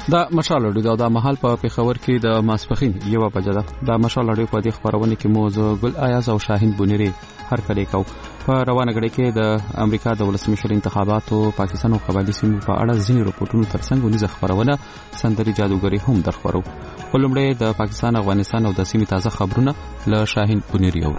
دا مشال اډیو دا محل په پیښور کې د ماسپخین یو بجه ده. دا مشال اډیو په دې خبرونه کې موضوع ګل ایاز او شاهین بونری هر کله کو په روانه غړي کې د امریکا د ولسمشر انتخاباتو پاکستان او قبایلی سیمو په اړه ځینې راپورټونو ترڅنګ ونیزه خبرونه سندري جادوګری هم درخورو. ولومړی د پاکستان، افغانستان او د سیمې تازه خبرونه له شاهین بونری اورو.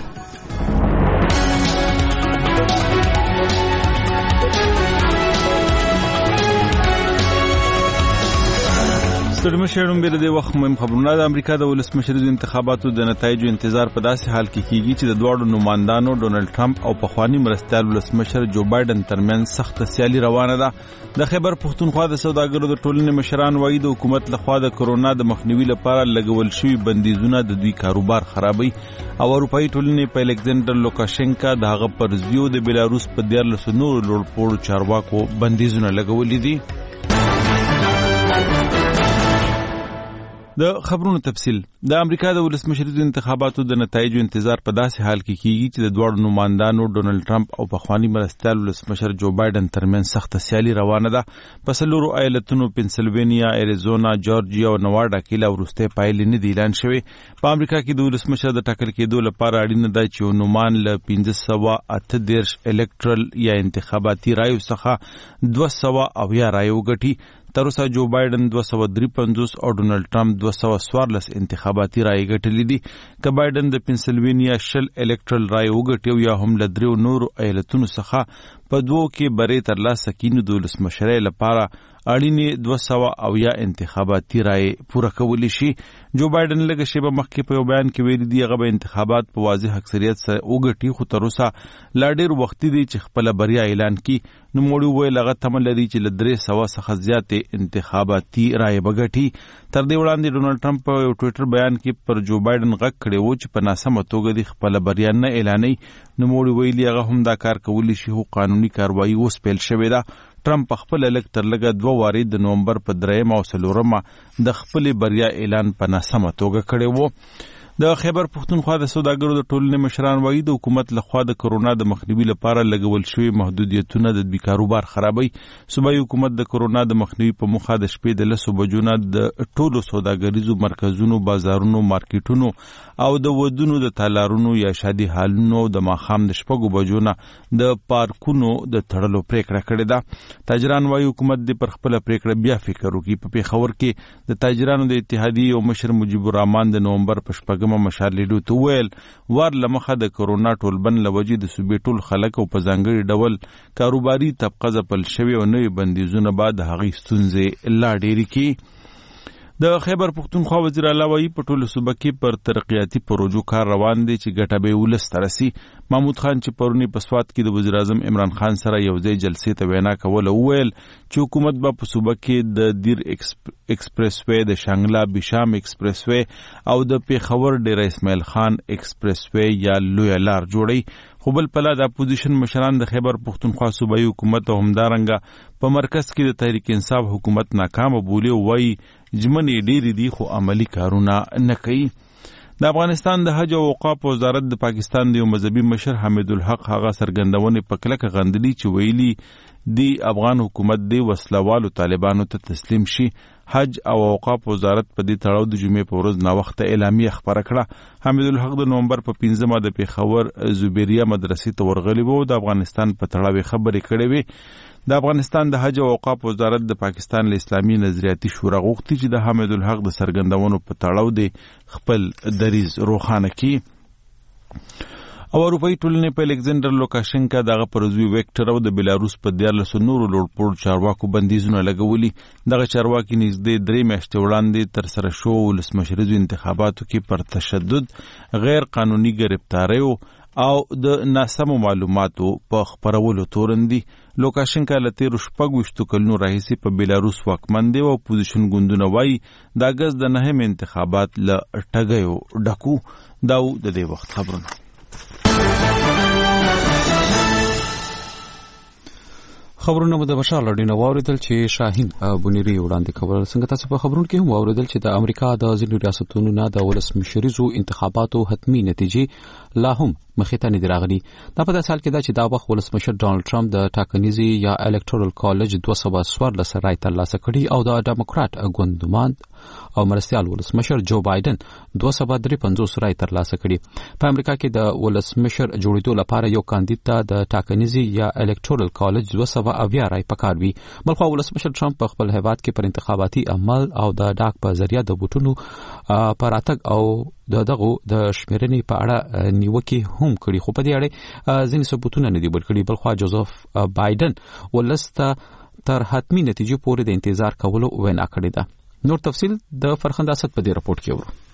ستړمشرم به د وخت مهم خبرونه د امریکا د ولسمشر انتخاباتو د نتایجو انتظار په داسې حال کې کیږي چې د دوړو نمائندانو ډونلډ ټرمپ او پخوانی مرستیال ولسمشر جو بایدن ترمن سخت سیالي روانه ده. د خیبر پښتونخوا د سوداګرو د ټولنې مشران وایي د حکومت لخوا د کرونا د مخنیوي لپاره لګول شوی بندیزونه د دوی کاروبار خرابوي او اروپאי ټولنې په الکساندر لوکاشنکا د هغه پر ضد د بیلاروس په 14 نور لوړپوړو چارواکو بندیزونه لګولې دي. د خبرونو تفصیل. د امریکا د ولسمشر انتخاباتو د نتایجو انتظار په داسې حال کې کیږي چې د دوړو نمائندانو ډونلډ ټرمپ او پخوانی مرستیال ولسمشر جو بایدن ترمن سخت سیالي روانه ده. په څلورو ایالتونو پنسلوانیا، اریزونا، جورجیا او نواډا کې لا وروستۍ پایلې نه دي اعلان شوې. په امریکا کې د ولسمشر د ټاکل کېدو لپاره اړینه ده چې یو نومان له 1538 الکټرل یا انتخاباتي رایو څخه 200 رایو وګټي. تر اوسه جو بایدن 253 او ډونلډ ټرمپ 214 انتخاباتي رایې ګټلې دي. که بایدن د پنسلوانیا 10 الکټرل رایې وګټي یا هم له 3 نورو ایالتونو څخه په دوو کې بری ترلاسه کړي نو د ولسمشرۍ لپاره اړینې 200 انتخاباتي رایې پوره کولی شي. جو بایدن لږه شیبه مخکې په یو بیان کې ویلي دي هغه به انتخابات په واضح اکثریت سره وګټي، خو تر اوسه لا ډېر وختي دی چې خپله بریا اعلان کړي. نوموړي وویل هغه تمه لري چې له 300 څخه زیاتې انتخاباتي رایې به ګټي. تر دې وړاندې ډونلډ ټرمپ په یو ټویټر بیان کې پر جو بایدن غږ کړی و چې په ناسمه توګه د خپله بریا نه اعلانوي. نوموړي ویلي هغه هم دا کار کولی شي، خو قانوني کاروایي اوس پیل شوې ده. ټرمپ خپل لږ تر لږه 2 وارې د نومبر په 3 او 4 د خپل بریا اعلان په ناسمه توګه کړی و. د خیبر پښتونخوا د سوداګرو د ټولنې مشران وایي د حکومت لخوا د کرونا د مخنیوي لپاره لګول شوی محدودیتونه د دوی کاروبار خرابوي. صوبایي حکومت د کرونا د مخنیوي په موخه د شپې د 10 بجو نه د ټولو سوداګریزو مرکزونو، بازارونو، مارکیټونو او د ودونو د تالارونو یا شادي هالونو د ماښام د 6 بجو نه د پارکونو د تړلو پریکړه کړې ده. تاجران وایي حکومت د پر خپل پریکړه بیا فکر وکړي. په پیښور کې د تاجرانو د اتحادیې او مشر مجیب الرحمن د نومبر په 8 مشال لیدو ته ویل وار لمخه د کرونا ټولبند لوجې د صوبې ټول خلک او په ځانګړي ډول کاروباري طبقه ځپل شوی او نوې بندیزونه بعد هغې ستونزې لا ډېرې کړي. د خیبر پښتونخوا وزیر اعلی وایي په ټولو صوبه کې پر ترقیاتي پروژو کار روان دی چې ګټه به ولس ته رسي. محمود خان چې پرونی په سوات کې د وزیر اعظم عمران خان سره یو ځای جلسې ته وینا کوله وویل چې حکومت به په صوبه کې د دیر ایکسپریس وی، د شانګلا بیشام ایکسپریس وی او د پیښور ډیره اسماعیل خان ایکسپریس وی یا لوی لار جوړي. خو بل پلا د اپوزیشن مشران د خیبر پښتونخوا صوبایي حکومت او همدارنګه په مرکز کې د تحریک انصاف حکومت ناکامه بولي او وایي ژمنې ډېرې دي خو عملی کارونه نه کوي. د افغانستان د حج او اوقاف وزارت د پاکستان د یو مذهبي مشر حمید الحق هغه څرګندونې په کلکه غندلي چې ویلي دی افغان حکومت د وسلوالو طالبانو ته تسلیم شي. حج او اوقاف وزارت په دې تړاو د جمعې په ورځ ناوخته اعلامیه خپره کړه. حمید الحق د نومبر په 15 د پیښور زبیریه مدرسې ته ورغلی و او د افغانستان په تړاو خبرې کړې وې. د افغانستان د حج او اوقاف وزارت د پاکستان له اسلامي نظریاتي شورا غوښتي چې د حمید الحق د څرګندونو په تړاو د خپل دریځ روښانه کړي. او اروپאי ټولنې په الکساندر لوکاشنکا دغه پر ضد ویکټر او د بیلاروس په 14 نورو لوړپوړو چارواکو بندیزونه لګولي. دغه چارواکي نږدې 3 میاشتې وړاندې تر سره شو ولسمشریزو انتخاباتو کې پر تشدد، غیر قانوني گرفتاریو او د ناسمو معلوماتو په خپرولو تورن دي. لوکاشنکا له 13 کلونو راهیسې په بیلاروس واکمن دی او اپوزیشن ګوندونه وایي د اګست د 9 انتخابات له ټګیو ډکو. دا د دې وخت خبرونه. خبرونه د بشار لړینه واوریدل چې شاهین بونیری وړاندې خبر څنګه تاسو په خبرونو کې هم واوریدل چې د امریکا د ځینو ریاستونو نه د ولسمشریزو انتخاباتو حتمی نتیجې لا هم مخې ته نه دي راغلي. دا په داسې حال کې ده چې دا وخت ولسمشر ډانلډ ټرمپ د ټاکنیزي یا الکټورل کالج 214 رای ترلاسه کړي او د ډیموکرات ګوندماند او مرستيال ولسمشر جو بایدن 253 رای ترلاسه کړي. په امریکا کې د ولسمشر جوړېدو لپاره یو کاندید ته د ټاکنیزي یا الکټورل کالج 270 رای پکار وي. بلخو ولسمشر ټرمپ په خپل هیواد کې پر انتخاباتي عمل او د ډاک په ذریعہ د بوټونو پراتګ او دغه د شمیرنې په اړه نیوکه هم کړي، خو په دې اړه ځینې ثبوتونه نه دي ورکړي. بلخو جوزف بایدن ولسته تر حتمی نتیجې پورې د انتظار کولو وینا کړې ده. نور تفصیل د فرخنده اسد په دې رپورت کې ورو.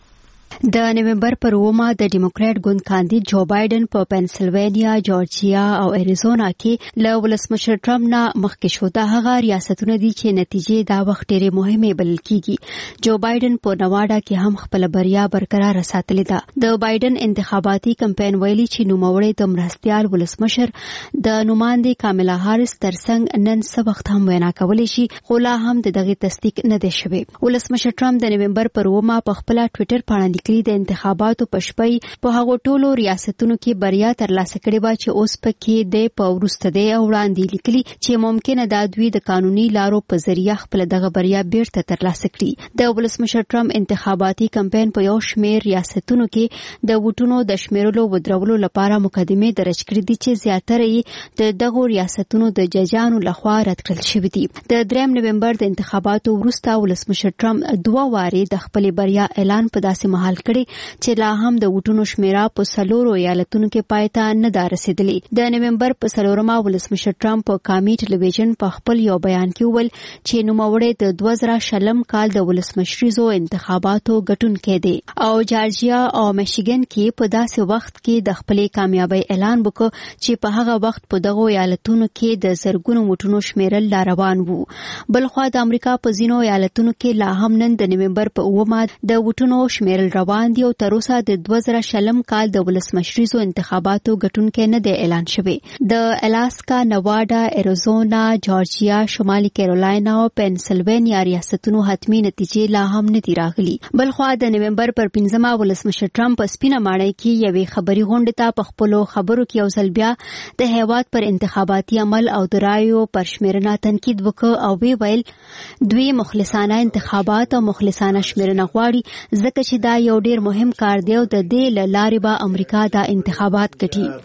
د نومبر پر 9 د ډیموکرات ګوند کاندید جو بایدن په پنسلوانیا، جورجیا او اریزونا کې له ولسمشر ټرمپ نه مخکې شو. دا هغه ریاستونه دي چې نتیجې دا وخت ډېرې مهمه بلل کیږي. جو بایدن په نواډا کې هم خپل بریا برقرار ساتلې ده. د بایدن انتخاباتي کمپاین ویلي چې نوموړی د مرستيال ولسمشر د نمائندې کاملا هاریس ترڅنګ نن څه وخت هم وینا کولی شي، خو لا هم دغه تصدیق نه دی شوی. ولسمشر ټرمپ د نومبر پر 9 په خپل ټوئیټر باندې د انتخاباتو پښپۍ په هغو ټولو ریاستونو کې بریا ترلاسه کړې و چې اوس پکې د پورسته دی او وړاندې لیکلي چې ممکنه دا دوی د قانوني لارو په ذریعہ خپل دغه بریا بیرته ترلاسه کړي. د ولسمشر ټرمپ انتخاباتي کمپاین په یو شمېر ریاستونو کې د ووټونو د شمیرلو ودرولو لپاره مقدمه درج کړې دي چې زیاتره یې د دغه ریاستونو د ججانو لخوا رد کړل شوې دي. د 3 نومبر د انتخاباتو وروسته ولسمشر ټرمپ 2 واري د خپل بریا اعلان په داسې محل کړي چې لا هم د ووټونو شمیره په 4 ایالتونو کې پایته نه دا رسیدلې. د نومبر په 4 ولسمشر ټرمپ په قومي ټلویزیون په خپل یو بیان کې وویل چې نوموړی د 2020 کال د ولسمشریزو انتخاباتو ګټونکی دی او جارجیا او میشیګن کې په داسې وخت کې د خپل کامیابی اعلان وکړ چې په هغه وخت په دغه ایالتونو کې د زرګونو ووټونو شمیرل لا روان وو. بلخو د امریکا په ځینو ایالتونو کې لا هم نن د نومبر په 9 د ووټونو شمیرل روان دي او تر اوسه د 2020 کال د ولسمشریزو انتخاباتو ګټونکی نه دی اعلان شوی. د الاسکا، نواډا، اریزونا، جورجیا، شمالي کیرولاینا او پنسلوانیا ریاستونو حتمی نتیجې لا هم نه دي راغلي. بلخو د نومبر پر 15 ولسمشر ټرمپ په سپینه ماڼۍ کې یوې خبري غونډې ته په خپل خبرو کې یو ځل بیا د هیواد پر انتخاباتي عمل او د رایو پر شمیرنه تنقید وکړ او وی ویل دوی مخلصانه انتخابات او مخلصانه شمیرنه غواړي ځکه چې دا یو ډیر مهم کار دی او د دې لارې به امریکا دا انتخابات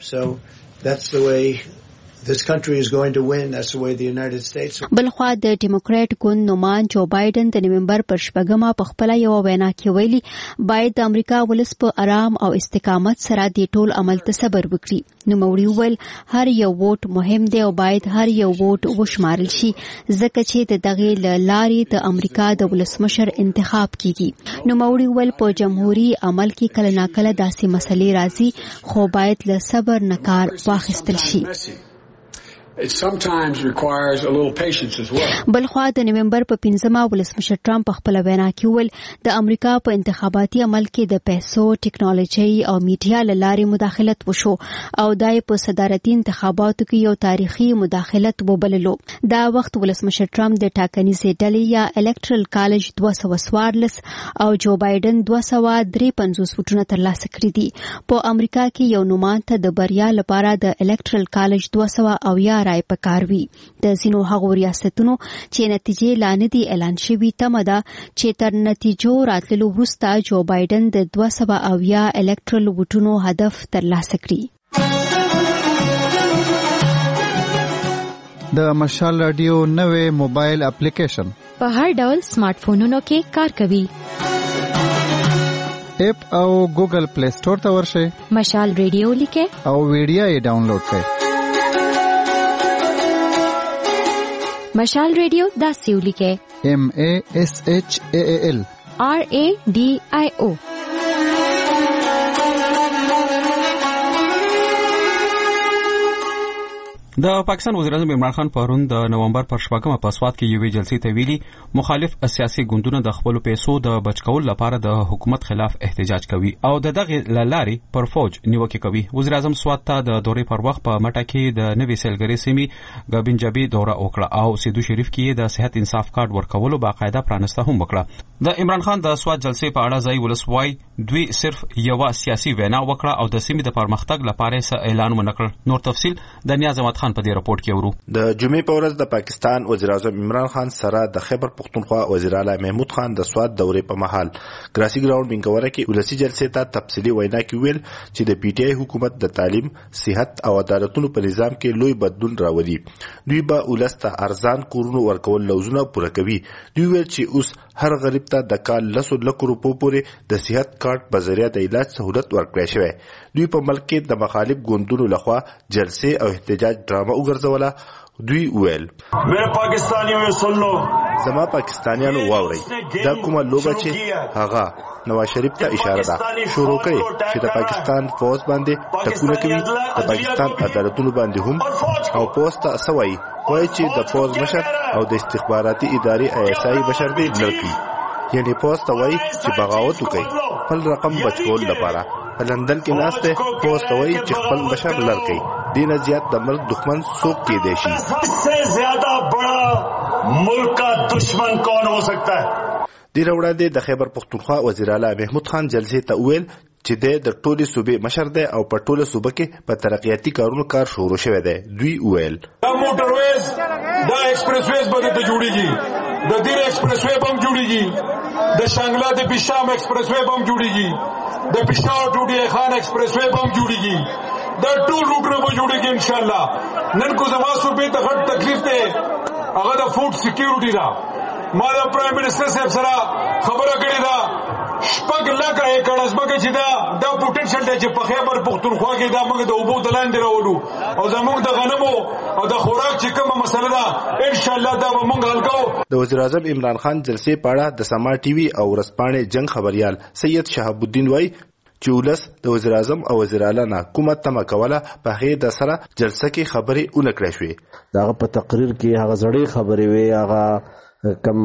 ګټي. This country is going to win. That's the way the United States. بلخوا د ډیموکرات ګوند نمائند جو بایدن د نومبر پر 8 په خپل یو وینا کې ویلي باید د امریکا ولس په آرام او استقامت سره د ټول عمل ته صبر وکړي. نوموړي ویل هر یو ووټ مهم دی او باید هر یو ووټ وشمارل شي ځکه چې د دغه لارې د امریکا د ولسمشر انتخاب کیږي. نوموړي ویل په جمهوریت عمل کې کله ناکله داسې مسلې راځي خو باید له صبر نه کار واخیستل شي. It sometimes requires a little patience as well. بلخوا د نومبر په 15 ولسمشر ټرمپ په خپل وینا کې ویل د امریکا په انتخاباتي عمل کې د پیسو، ټیکنالوژي او میډیا له لارې مداخلت وشو او دای په صدارتي انتخاباتو کې یو تاریخي مداخلت وبللو. دا وخت ولسمشر ټرمپ د ټاکنیزې ډلې یا الکټرل کالج 214 او جو بایدن 253 ووټونه ترلاسه کړي دي. په امریکا کې یو نمائنده د بریا لپاره د الکټرل کالج 200 رای پکاروي. د ځینو هغو ریاستونو چې نتیجې لا نه دي اعلان شوي تمه ده چې تر نتیجو راتللو وروسته جو بایدن د 270 الکټرل ووټونو هدف ترلاسه کړي. د مشال رادیو نوې موبایل اپلیکیشن په هر ډول سمارټ فونونو کې کار کوي. اپ او ګوګل پلی سٹور ته ورشئ، مشال ریډیو لیکئ او ویډیو یې ډاونلوډ کړئ. مشال ریډیو دا سیو لیکئ MASHAAL RADIO. د پاکستان وزیر اعظم عمران خان پرون د نومبر پر 8 په سوات کې یوې جلسې ته ویلي مخالف سیاسي ګوندونه د خپل پیسو د بچکول لپاره د حکومت خلاف احتجاج کوي او دغه لارې پر فوج نیوکه کوي. وزیر اعظم سوات ته د دورې پر وخت په مټه کې د نوې سیلګری سیمې غبنجبي دوره وکړه او سیدو شریف کې د صحت انصاف کارت ورکولو باقاعده پرانسته هم وکړه. د عمران خان د سوات جلسې په اړه ځای ولسوای دوی صرف یو سیاسي وینا وکړه او د سیمې د پرمختګ لپاره څه اعلان ونکړ. نور تفصيل د نیاز احمد خان په دې رپورت کې ورو. د جمعې په ورځ د پاکستان وزیر اعظم عمران خان سره د خیبر پختونخوا وزیر اعلی محمود خان د سوات دورې په محل ګراسي ګراوند بنګوره کې ولسی جلسې ته تفصیلی وینا کې ویل چې د پی ټی آی حکومت د تعلیم، صحت او عدالتونو په نظام کې لوی بدلون راولي. دوی به ولسته ارزان کورونو ورکول لوزونه پوره کوي. دوی ویل چې اوس هر غریب ته د کال 100 لک روپو پورې د صحت کارت په ذریعہ د علاج سہولت ورکړی شوی. دوی په ملک کې د مخالف ګوندونو لخوا جلسې او احتجاج ډرامه وګرځوله. دوی ویل میرے پاکستانیوں سن لو، زما پاکستانیانو واورئ، دا کومه لوبه چې هغه نواز شریف ته اشاره ده شروع کړي چې د پاکستان فوج باندې ټکونه کوي، د پاکستان عدالتونو باندې هم او پوسټ سوي وایي چې د فوج مشر او د استخباراتي ادارې ایسای بشر دی لړکی، یعنی پوسټ وایي چې بغاوت وکړي خپل رقم بچول لپاره. په لندن کې ناشته پوسټ وایي چې خپل بشر لړکی دینه زیات د ملک دښمن څوک کې دی شي. اس سے زیادہ بڑا ملک کا دشمن کون ہو سکتا ہے؟ ډیر وړاندې د خیبر پختونخوا وزیر اعلی محمود خان جلسې ته ویل چې د ټولي صوبې مشر دی او په ټوله صوبه کې په ترقیاتي کارونو کار شروع شوی دی. دوی ویل دا موټر ویز دا ایکسپریس ویز باندې ته جوړیږي، د دیر ایکسپریس وی بم جوړیږي، د شانګلا د بشام ایکسپریس وی بم جوړیږي، د پېښور ټوډي خان ایکسپریس وی بم جوړیږي، دا ټول روټونه به جوړیږي ان شاء الله. نن کو زما صوبې ته غټ تکلیف دی، هغه د فوډ سکیورټي دا. ما د پرایم منسٹر صاحب سره خبره کړې ده، شپږ لکه ایکړ ځمکه چې دا پوټنشل دی چې په خیبر پختونخوا کې دا موږ د اوبو د لاندې راوړو او زموږ د غنمو او د خوراک چې کومه مسله ده ان شاء الله دا به موږ حل کوو. د وزیر اعظم عمران خان جلسې په اړه د سما ټي وي او ورځپاڼې جنگ خبريال سید شهاب الدین وایي چې ولس د وزیر اعظم او وزیر اعلی نه کومه تمه کوله په هغې د سره جلسه کې خبرې ونکړې شوې. دغه په تقریر کې هغه زړې خبرې وې، هغه کم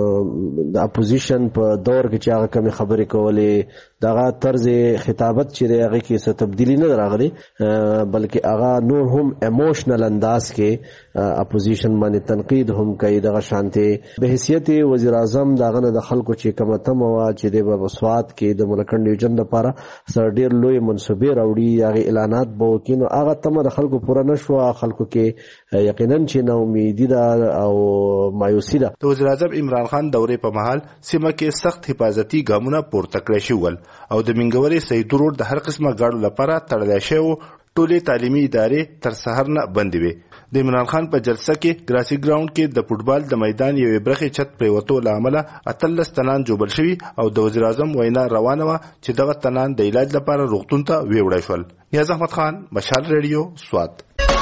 د اپوزیشن په دور کې چې هغه کم خبرې کولې، دغه طرز خطابت چې هغه کې څه تبدیلی نه راغلی، بلکې هغه نور هم ایموشنل انداز کې اپوزیشن باندې تنقید هم کوي. دغه شانته به حیثیت وزیر اعظم دغه نه د خلکو چې کومه تمه وا چې د بسوات کې د ملکن ډیویژن لپاره سر ډیر لوی منصوبې راوړي، هغه اعلانات به وکړي، نو هغه تمه د خلکو پوره نشو. خلکو کې یقینا چې نو امیدي ده او مایوسی ده. د وزیر اعظم عمران خان دورې په محل سیمه کې سخت حفاظتي ګامونه پورته کړی شول او د منګوري سید روډ د هر قسمه ګاډو لپاره تړل شوی ټولې تعلیمي ادارې تر سحر نه بندې وي. د عمران خان په جلسه کې ګراسي ګراوند کې د فوټبال د میدان یوې برخې چت پریوتو لامل 18 تنان جوړل شوی او د وزیر اعظم وینا روانه و چې دغه تنان د علاج لپاره روغتون ته ویوړل شول. نیاز احمد خان، مشال ریډیو، سوات.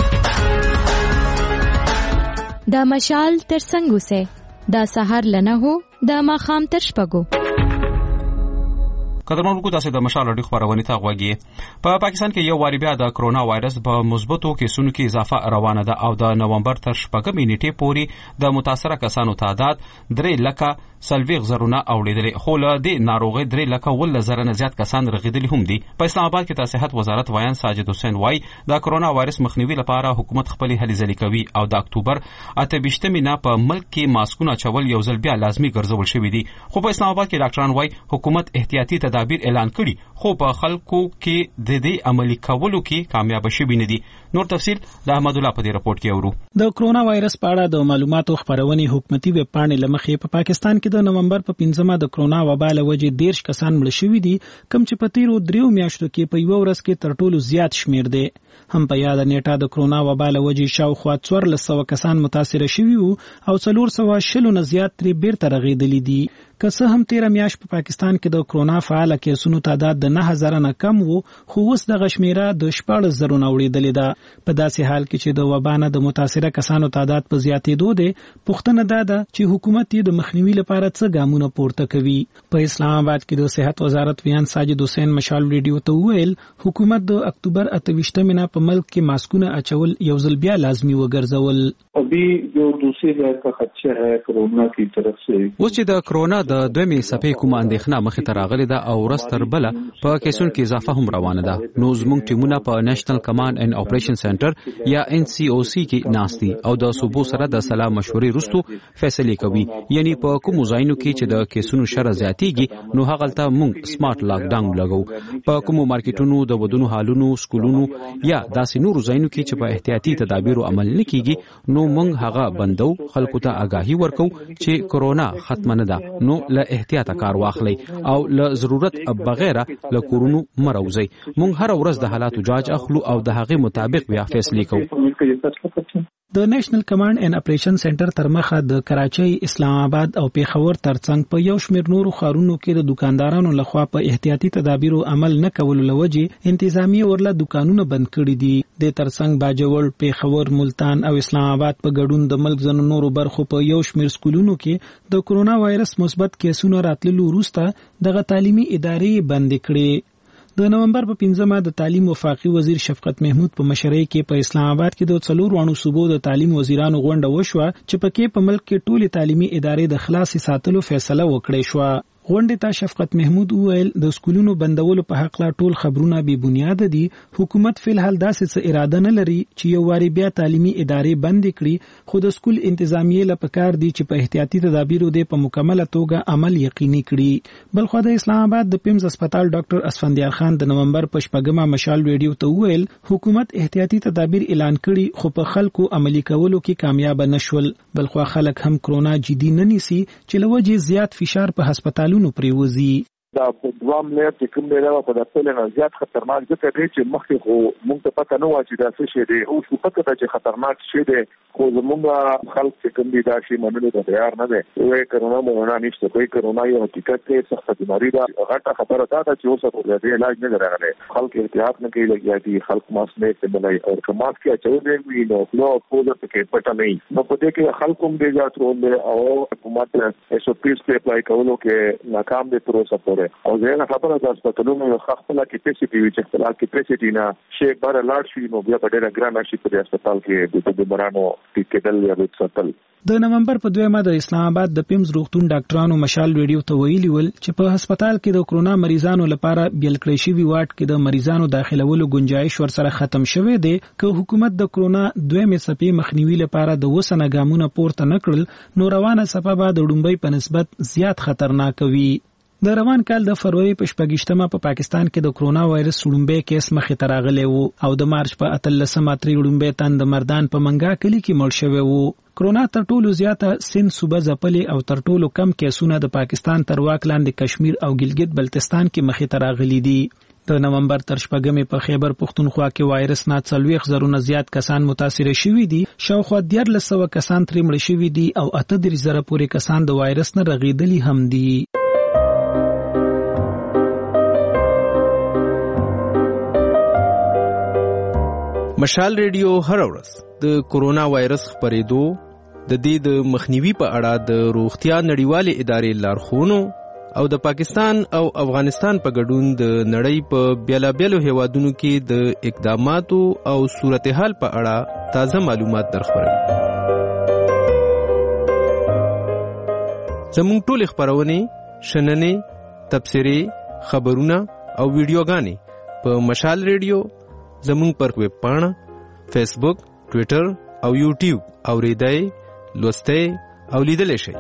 دا مشال تر څنګه سه دا سحر لنه هو دا ماخام تر شپګو. قدرمن کو تاسو د مشال اړیخ خبرونه ته غوږی. په پاکستان کې یو واری بیا د کرونا وایرس په مثبتو کیسونو کې اضافه روانه ده او د نومبر تر 8 نیټې پورې د متاثره کسانو تعداد 3 لکه سلويغ زرونه اوریدل، خو له دې ناروغي 3 لکه ول زره نه زیات کسان رغیدلی هم دي. په اسلام آباد کې د صحت وزارت وایان ساجد حسین وای د کرونا وایرس مخنیوي لپاره حکومت خپل هلې ځلې کوي او د اکتوبر 28 مینا په ملک کې ماسکونه چول یو ځل بیا لازمی ګرځول شوی دي. خو په اسلام آباد کې ډاکټران وای حکومت احتیاطي تدابیر اعلان کړي خو په خلکو کې د دې عملی کولو کې کامیاب شوي نه دي. نور تفصيل د احمد الله په دې رپورت کې اورو. د کرونا وایرس په اړه د معلوماتو خبرونې حکومتي ویب پاڼې لمخې په پاکستان کې د نومبر په 15 د کرونا وبا له وجې 13 کسان مړ شوي دي، کوم چې په تیرو 3 میاشتو کې په یو ورځ کې تر ټولو زیات شمیر دی. هم په یاد نیټه د کرونا وبا له وجې شاوخوا 1400 کسان متاثر شوي وو او 420 نه زیات ترې بیرته رغېدلي دي. که څه هم 13 میاشت په پاکستان کې د کرونا فعال کیسونو تعداد د 9000 نه کم وو، خو اوس د غشمیره د 14000 نه وړېدلې ده. په داسې حال کې چې د وبا نه د متاثره کسانو تعداد په زیاتېدو دی، پوښتنه دا ده چې حکومت یې د مخنیوي لپاره څه ګامونه پورته کوي. په اسلام آباد کې د صحت وزارت ویان ساجد حسین مشال ریډیو ته وویل حکومت د اکتوبر 28 په ملک کې ماسکونه اچول یو ځل بیا لازمي وګرځول. ابھی جو دوسری لہر کا خدشہ ہے کورونا کی طرف سے، اوس چې د کرونا د دویمې څپې کومه اندېښنه مخې ته راغلې ده او ورځ تر بله په کیسونو کې اضافه هم روانه ده، نو زموږ ټیمونه په نېشنل کمانډ اینډ اپریشن سنټر یا NCOC کې ناست دي او د صوبو سره د سلا مشورې وروسته فیصلې کوي. یعنی په کوم ځایونو کې چې د کیسونو شره زیاتېږي نو هغلته موږ سمارټ لاک ډاون لګو. په کوم مارکیټونو د ودونو هالونو سکولونو یا داسې نورو ځایونو کې چې په احتیاطي تدابیرو عمل نه کیږي نو موږ هغه بندو، خلکو ته آگاهي ورکو چې کرونا ختم نه ده، نو له احتیاط کار واخلئ او له ضرورت بغیر له کورونو مروزئ. موږ هر ورځ د حالاتو جاج اخلو او د هغې مطابق بیا فیصلې کوو. د نېشنل کمانډ اینډ اپریشن سنټر تر مخه د کراچۍ، اسلام آباد او پیښور ترڅنګ په یو شمېر نورو ښارونو کې د دکاندارانو لخوا په احتیاطي تدابیرو عمل نه کولو لوجې انتظامیه ورله دکانونه بند کړي دي. د ترڅنګ باجوړ، پیښور، ملتان او اسلام آباد په ګډون د ملک ځینو نورو برخو په یو شمېر سکولونو کې د کرونا وایرس مثبت کیسونو راتللو وروسته دغه تعلیمي ادارې بند کړي. د نومبر په 15 د تعلیم وفاقي وزیر شفقت محمود په مشرۍ کې په اسلام آباد کې د 4 صوبو د تعلیم وزیرانو غونډه وشوه چې پکې په ملک کې ټولې تعلیمي ادارې د خلاص ساتلو فیصله وکړې شو. غونډې ته شفقت محمود وویل د سکولونو بندولو په حق لا ټول خبرونه بې بنیاده دي. حکومت فلحال داسې څه اراده نه لري چې یو واری بیا تعلیمي ادارې بند کړي، خو د سکول انتظامیه له پکار دي چې په احتیاطي تدابیرو د په مکمله توګه عمل یقیني کړي. بلخو د اسلام آباد د پیمز هسپتال ډاکټر اسفندیار خان د نومبر په 14 مشال ریډیو ته وویل حکومت احتیاطي تدابیر اعلان کړي خو په خلکو عملي کولو کې کامیاب نشول. بلخو خلک هم کرونا جدي نه نیسي چې لوجه زیات فشار په هسپتال پریوزی. دا دوام لري چې کوم دی په داخله نه زیات خطرناک ځکه دی چې مخکې خو موږ ته پته نه و چې دا څه شی دی، اوس خو پته ده چې خطرناک شی دی، خو زموږ خلک چې کوم دی دا شی منلو ته تیار نه دی. وایي کرونا مو نه نشته، کوئی کرونا یو حقیقت دی، سخت بیماری ده. غټه خبره ده چې اوس په دې علاج نه راغلی، خلک احتیاط نه کوي، لګیا دي خلک ماسک نه استعمالوي او که ماسک یې اچولې وي نو خپل خپل ته پته نه وي نو په دې کې خلک هم ډېر زیات رول دی او حکومت SOPs په اپلای کولو کې ناکام دي تر اوسه پورې. او زه خبره ده چې په نومو خپل کیپاسټي وی چې خپل کیپاسټي نه شي بار لاړ شي نو بیا په ډېر ګران شي په هسپتال کې د بیمارانو ټیکټل یا د ساتل. د نومبر په 2 د اسلام آباد د پیمز روغتون ډاکټرانو مشال ریډیو ته ویلي ول چې په هسپتال کې د کرونا مریضانو لپاره بیل کړی شوی واټ کې د مریضانو داخلولو گنجائش ورسره ختم شوه دی که حکومت د کرونا دویمې څپې مخنیوي لپاره د وسنه ګامونه پورته نکړل نو روانه څپه به د ډومبۍ په نسبت زیات خطرناک وي. د روان کال د فروری په 28 په پاکستان کې د کرونا وایرس وړومبی کیس مخې ته راغلی وو او د مارچ په 18 وړومبی تن د مردان په منګا کلی کې مړ شوی وو. کرونا تر ټولو زیاته سند صوبه ځپلې او تر ټولو کم کیسونه د پاکستان تر واک لاندې کشمیر او ګلګت بلتستان کې مخې ته راغلي دي. د نومبر تر 14 په خیبر پختونخوا کې وایرس نه 40,000 زیات کسان متاثر شوي دي، شاوخوا 1300 کسان ترې مړ شوي دي او 38,000 پورې کسان د وایرس نه رغېدلي هم دي. مشال ریډیو هر ورځ د کرونا وایرس خپرېدو، د دې د مخنیوي په اړه د روغتیا نړیوالې ادارې لارښوونو او د پاکستان او افغانستان په ګډون د نړۍ په بیلابیلو هیوادونو کې د اقداماتو او صورتحال په اړه تازه معلومات درخبروي. زموږ ټولې خپرونې، شننې، تبصرې، خبرونه او ویډیوګانې په مشال ریډیو زمون پر ویب پاڼه، فیسبوک، ټویټر او یوټیوب اوریدای، لوستای او لیدلای شئ.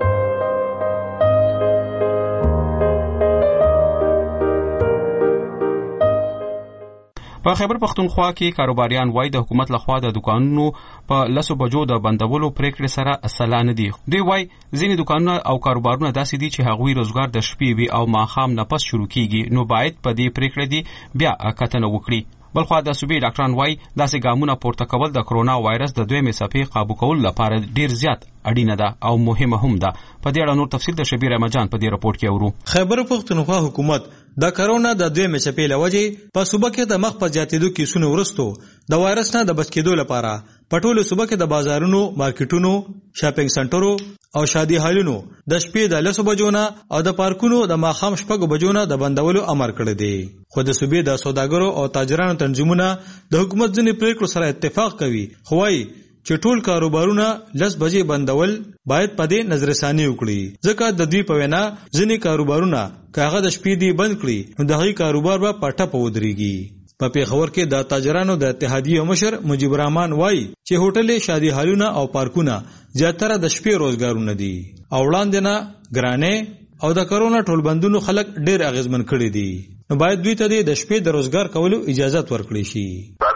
په خیبر پختونخوا کې کاروباریان وایي د حکومت لخوا د دکانونو په 10 بجو د بندولو پریکړې سره اصلا نه دي. دوی وایي ځینې دکانونه او کاروبارونه داسې دي چې هغوی روزګار د شپې وي او ماښام نه پس شروع کیږي، نو باید په دې پریکړې دی بیا کتنه وکړي. بلخو د صوبې ډاکټران وایي داسې ګامونه پورته کول د کرونا وایرس د دویمې څپې قابو کولو لپاره ډیر زیات اړینه ده او مهمه هم ده. په دې اړه نور تفصیل د شبیر احمد جان په دې رپورټ کې اورو. خیبر پختونخوا حکومت د کرونا د دویمې چپې له وجې په صوبه کې د مخ په زیاتېدو کیسونو وروستو د وایرس نه د بچ کېدو لپاره په ټولو صوبه کې د بازارونو، مارکیټونو، شاپینګ سنټرو او شادي هالونو د شپې د 10 بجو نه او د پارکونو د ماښام 6 بجو نه د بندولو امر کړی دی. خو د صوبې د سوداګرو او تاجرانو تنظیمونه د حکومت ځینې پریکړو سره اتفاق کوي، خو وايي چې ټول کاروبارونه 10 بجې بندول باید په دې نظرثاني وکړي، ځکه د دوی په وینا ځینې کاروبارونه کاغه د شپې دی بند کړي نو دغه کاروبار به پټه پودريږي. په پیښور کې د تاجرانو د اتحادیې مشر مجيب الرحمن وایي چې هوټلې، شادي هالونه او پارکونه زیاتره د شپې روزګارونه دي او وړاندې نه ګرانې او د کرونا ټولبندونو خلک ډېر اغیزمن کړي دي، نو باید دوی ته د شپې د روزګار کولو اجازه ورکړي شي.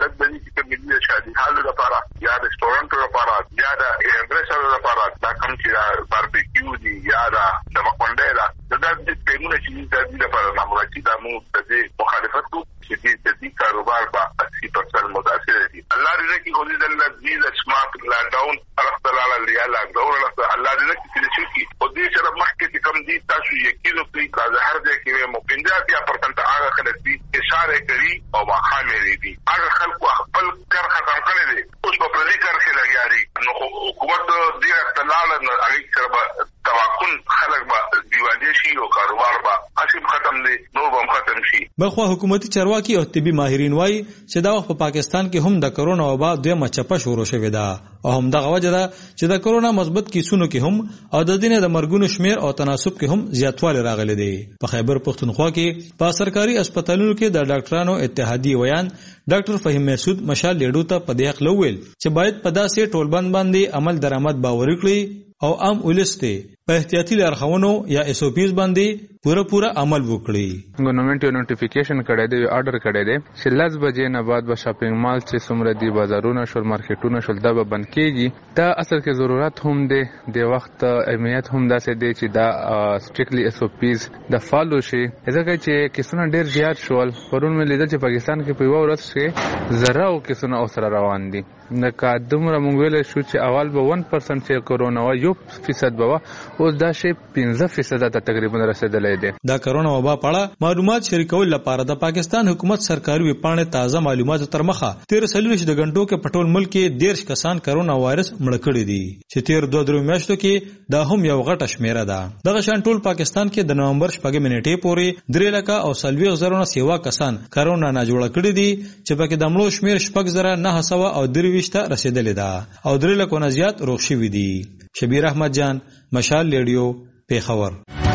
شادي هالو لپاره یا د رستورانټو لپاره یا د ایربرسر لپاره دا کوم چې باربیکیو دي یا د مکونډه دا د ټیمونه چې د دې لپاره معمولاتي د مو د مخالفت کو چې د دې کاروبار په 80% متاثر دي. الله دې کې خو دې د دې سمارټ لاک ډاون اختلال لري لاک ډاون الله دې کې چې او دې سره مخکې کوم دي تاسو یقین وکړئ دا هر ځای کې مو 50% هغه خلک دي اشاره کوي او مخامې دي هغه خلک خپل کار ختم کړی دی اوس په پردي کار کې لګیاري نو حکومت دې اختلال نه اړیک سره توقن خلک به دیوالي شي او کاروبار به اصل ختم دي نو به ختم شي. بلخو حکومتي چارواکي او طبي ماهرین وایي چې دا وخت په پاکستان کې هم د کرونا وبا دویمه چپه شروع شوې ده او هم دغه وجه ده چې د کرونا مثبت کیسونو کې هم او د دینه د مرګونو شمیر او تناسب کې هم زیاتوالی راغلی دی. په خیبر پختونخوا کې په سرکاري هسپتالونو کې د ډاکټرانو اتحادیې ویان ډاکټر فهیم مسعود مشال لیډو ته په دې حق لویل چې باید په داسې ټولبند باندې عمل درآمد باور کړي او عام ولسته په احتیاطي لارښوونو یا اس او پیز باندې پورا عمل وکړي. ګورنمنت یو نوټیفیکیشن کړی دی، آرډر کړی دی چې 10 بجې نه بعد به شاپینګ مال چې څومره دی بازارونه شول مارکیټونه شول دا به بند کیږي. دا اصل کې ضرورت هم دی د وخت اهمیت هم داسې دی چې دا سټریکټلی اس او پیز د فالو شي، ځکه چې کیسونه ډیر زیات شول. پرون مې لیدل چې پاکستان کې په یو ورځ کې زره او کیسونه اوسره روان دي. نکا دومره مونږ ویل شو چې اول به 1% چې کرونا و 1% به اوس دا شی 15% ته تقریبا رسیدلې ده. دا کرونا وبا په اړه معلومات شریکول لپاره د پاکستان حکومت سرکاري ویبپاڼې تازه معلومات تر مخه 13 د غنټو کې پټول ملک کې 13 کسان کرونا وایرس مړ کړي دي چې تیر 2 میاشتو کې دا هم یو غټه شمیره ده. دغه شان ټول پاکستان کې د نومبر 4 نیټې پورې 3 لک او 30,000 سیوا کسان کرونا نه جوړ کړي دي چې پکې د مړو شمیر 6,900 او 23 ته رسیدلې ده او 3 لک نه زیات روغ شوي دي. شبیر احمد جان، مشال ریډیو، پیښور.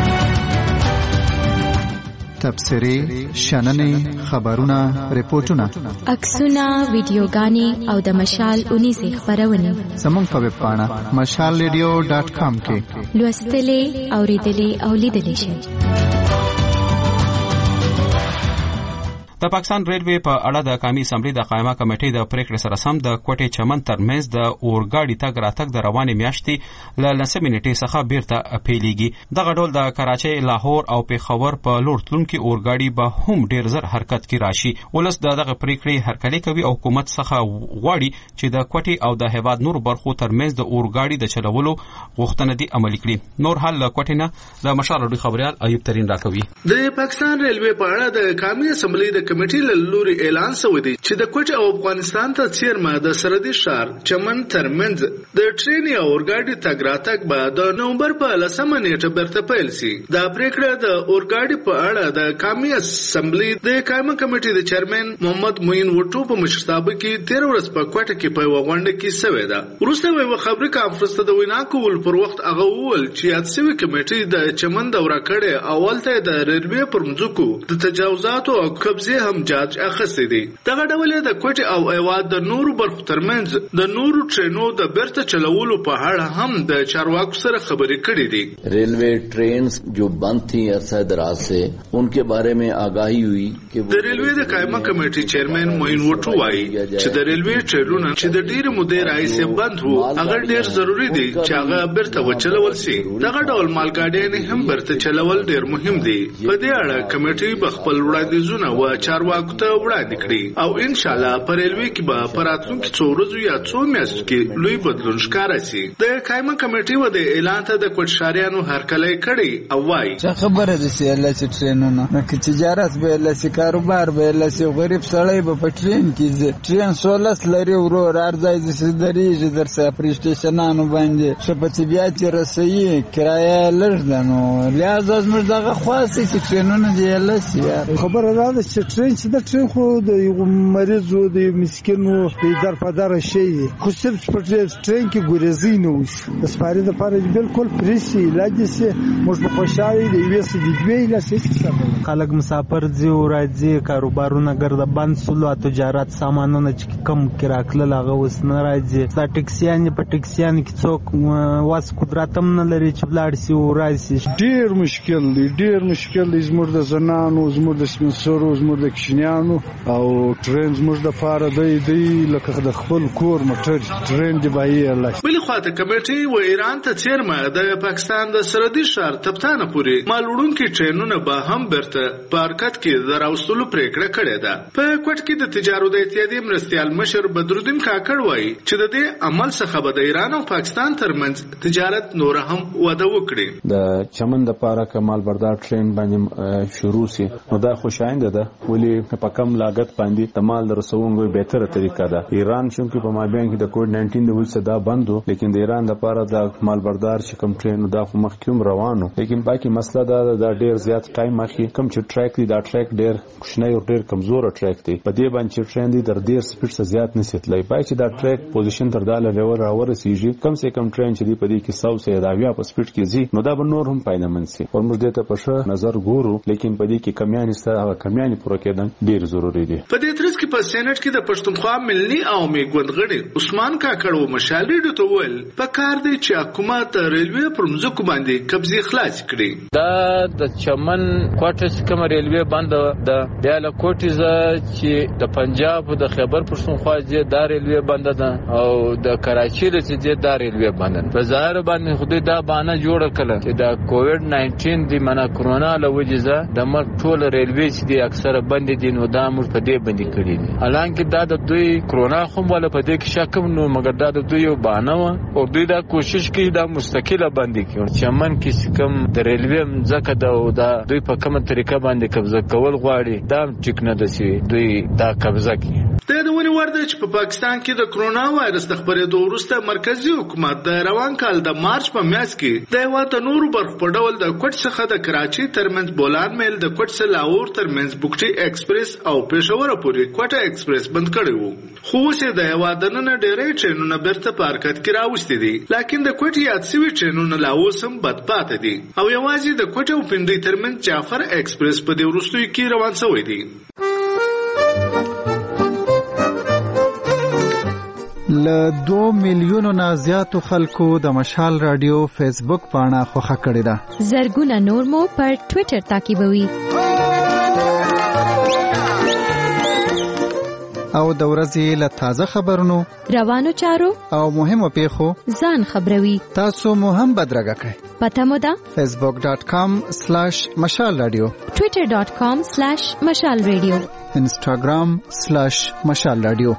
تبصری، شننې، خبرونه، ریپورتونه، عکسونه، ویډیوګانې او د مشال 19 خبرونه زموږ په ویب پاڼه mashalradio.com کې لوستلې، اوریدلې او لیدلې شئ. د پاکستان ریلوے په اړه د قومي اسمبلی د قائمه کمیټې د پریکړې سره سم د کوټې چمن ترمنځ د اورګاډي تګ راتګ د روانې میاشتې له 9 نیټې څخه بیرته پیلېږي. دغه ډول د کراچۍ، لاهور او پیښور په لور تلونکي اورګاډي به هم ډیر زر حرکت کې راشي. ولس دغه پریکړې هرکلی کوي او حکومت څخه غواړي چې د کوټې او د هیواد نور برخو ترمنځ د اورګاډي د چلولو غوښتنه دي عملي کړي. نور حال له کوټې نه د مشال رډي خبريال ایوب ترين راکوي. د پاکستان ریلوے په اړه د قومي اسمبلی د کمیټې له لوري اعلان شوی دی چې د کوټ او افغانستان ته څیرمه د سرحدي ښار چمن ترمنځ د ټرین او اورګاډي تګ راتګ به د نومبر په 10 نیټه برته پیل شي. دا پریکړه د اورګاډي په اړه د قومي اسمبلی د قائمه کمیټې د چیرمن محمد موین وټو په مشرتابه کې 13 ورځې په کوټه کې په وغونډه کې شوې ده. وروسته یو خبري کانفرنس ته د وینا کول پر وخت هغه وویل چې یاد شوی کمیټې د چمن دوره کړې اول ته د ریلوے پر مځکو د تجاوزاتو او قبضه هم جاج اخستې دي. دغه ډول د کوټه او ایواد د نورو برخو ترمنځ د نورو ټرینو د بیرته چلولو په اړه هم د چارواکو سره خبرې کړې دي. Railway train जो बंद थी अरसा दराज से उनके बारे में आगाही हुई कि د ریلوے د قائمه کمیټې چیرمن موین وټو وایي چې د ریلوے ټرینونه چې د ډیر مودې راځي بند وو هغه ډیر ضروری دي چې هغه بیرته وچلول شي. دغه ډول مالګاډي هم بیرته چلول ډیر مهم دي. په دې اړه کمیټې په خپل وړاندیزونه و چارواکو ته وړاندې کړي او ان شاء الله په ریلوي کې به په راتلونکي څو ورځو یا څو میاشتو کې لوی بدلون ښکاره شي. د قایمه کمیټې و د اعلان ته د کوټشاریانو هرکلی کړي او وایي چې خبره ده چې لسی ټرینونه نو کې تجارت به لسی کاروبار به لسی غریب سړی به په ټرین کې ټرین سولس لري ورور ارزای د دریږي در سفر سټیشنانو باندې شپه بیا چې رسېږي کرایه لږ ده نو لہذا زموږ دغه خاصه چې ټرینونه دی لسی خبره ده چې ټرین چې د ټرین خو د مریضو د مسکینو د درپدار شي خو صرف په ټرین کې ګورېزي نه وي د سپارې د لپاره بالکل پریسي لاجسه موږ په خوشاله دی ویس د دوی لاسې خلک مسافر ځي او راځي کاروبارونه ګرځي بند سلو تجارت سامانونه چې کم کراکل لاغه وس نه راځي ستا ټیکسیان په ټیکسیان کې څوک واس قدرت هم نه لري چې بلاړ سي او راځي ډیر مشکل دی زموږ د زنانو زموږ د سپنسرو زموږ د کشنیانو او ټرین زموږ د لپاره دی لکه د خپل کور موټر ټرین دی بایي الله بل خواته کمیټې و ایران ته چیرمه د پاکستان د سرحدي ښار تپتانه پورې مالوړونکي ټرینونه به هم برته په حرکت کې د راوستلو پریکړه کړې ده. په کوټ کې د تجارت د اتحادیې مرستیال مشر بدرالدین کاکړ وایي چې د دې عمل څخه به د ایران او پاکستان ترمنځ تجارت نور هم وده وکړي. د چمن د پاره کمال بردار ټرین باندې شروع سي نو دا خوشاینده ده ولی په کم لاګت باندې د مال رسونګو بهتره طریقه ده. ایران چې په مابین کې د کووډ 19 د وجه دا بندو لیکن د ایران د پاره د مال بردار چې کوم ټرین دا خو مخکوم روانو لیکن باقي مسله دا ډیر زیات ټایم مخکې کوم چې ټریک دی دا ټریک ډیر کوشنی او ډیر کمزور ټریک دی په دې باندې چې ټرین دی در ډیر سپیډ څخه زیات نسیتلای پای چې دا ټریک پوزیشن تر داله لیول راورسیږي کم سے کم ټرین چې دی په دې کې 100 سه دا په سپیډ کې زی نو دا به نور هم پاینمن سي او موږ دې ته په ښه نظر ګورو لیکن په دې کې کمیانې سره کمیانې پوره کېدل ډیر ضروری دي. په دې ترڅ کې په سېنات کې د پښتونخوا ملي عوامي ګوند غړي عثمان کاکړ و مشالې د تول په کار دی چې حکومت ریلوی پر مځکو باندې قبضه خلاص کړي. دا د چمن کوټس کوم ریلوی بند د بیاله کوټیزه چې د پنجاب د خیبر پښتونخوا ځای د ریلوی بند ده او د کراچي د ځای د ریلوی بند ده. په ظاهر باندې خو دا بانه جوړ کړه چې د کووډ 19 دی منه کرونا له وجزه د ملک ټول ریلوی چې دی اکثره بند دي نو دا موږ په دې باندې کړی دي. حالانکه دا د دوی کرونا خو ولا په دې کې شک نو مګر دا د دوی یو بانه و او دوی دا کوشش کوي دا مستقله باندې کوي چمن کې کوم د ریلوی ځکه دا دوی په کومه طریقه باندې قبضه کول غواړي دا ټیک نه ده چې دوی دا قبضه کوي. د دونی ورده چې په پاکستان کې د کرونا وایرس د خبرېدو وروسته مرکزی حکومت د روان کال د مارچ په میاشت کې د هیواد نورو برخو په ډول د کوټ څخه د کراچي ترمنځ بولان میل د کوټ څخه لاهور ترمنځ بوکټي ایکسپریس او پېښور پورې کوټه ایکسپریس بند کړی وو. خو اوس د هیواد نن ډېرې ټرینونه برته په حرکت کې راوستي دي لکه د کوټ یاد سوي ټرینونه لا اوس هم بد پاتې دي او یوازې د کوټ او پندوی ترمنځ جعفر ایکسپریس په دې وروستیو کې روان شوی دی. له 2 میلیونو نه زیاتو خلکو د مشال رادیو فیسبوک پاڼه خوښه کړې ده. زرګونه نور مو پر ټوئیټر تعقیبوي. او د ورځې له تازه خبرونو روانو چارو او مهمو پیښو ځان خبروي. تاسو مو هم بدرګه کړئ. پته مو ده facebook.com/مشال رادیو twitter.com/مشال رادیو instagram/مشال رادیو.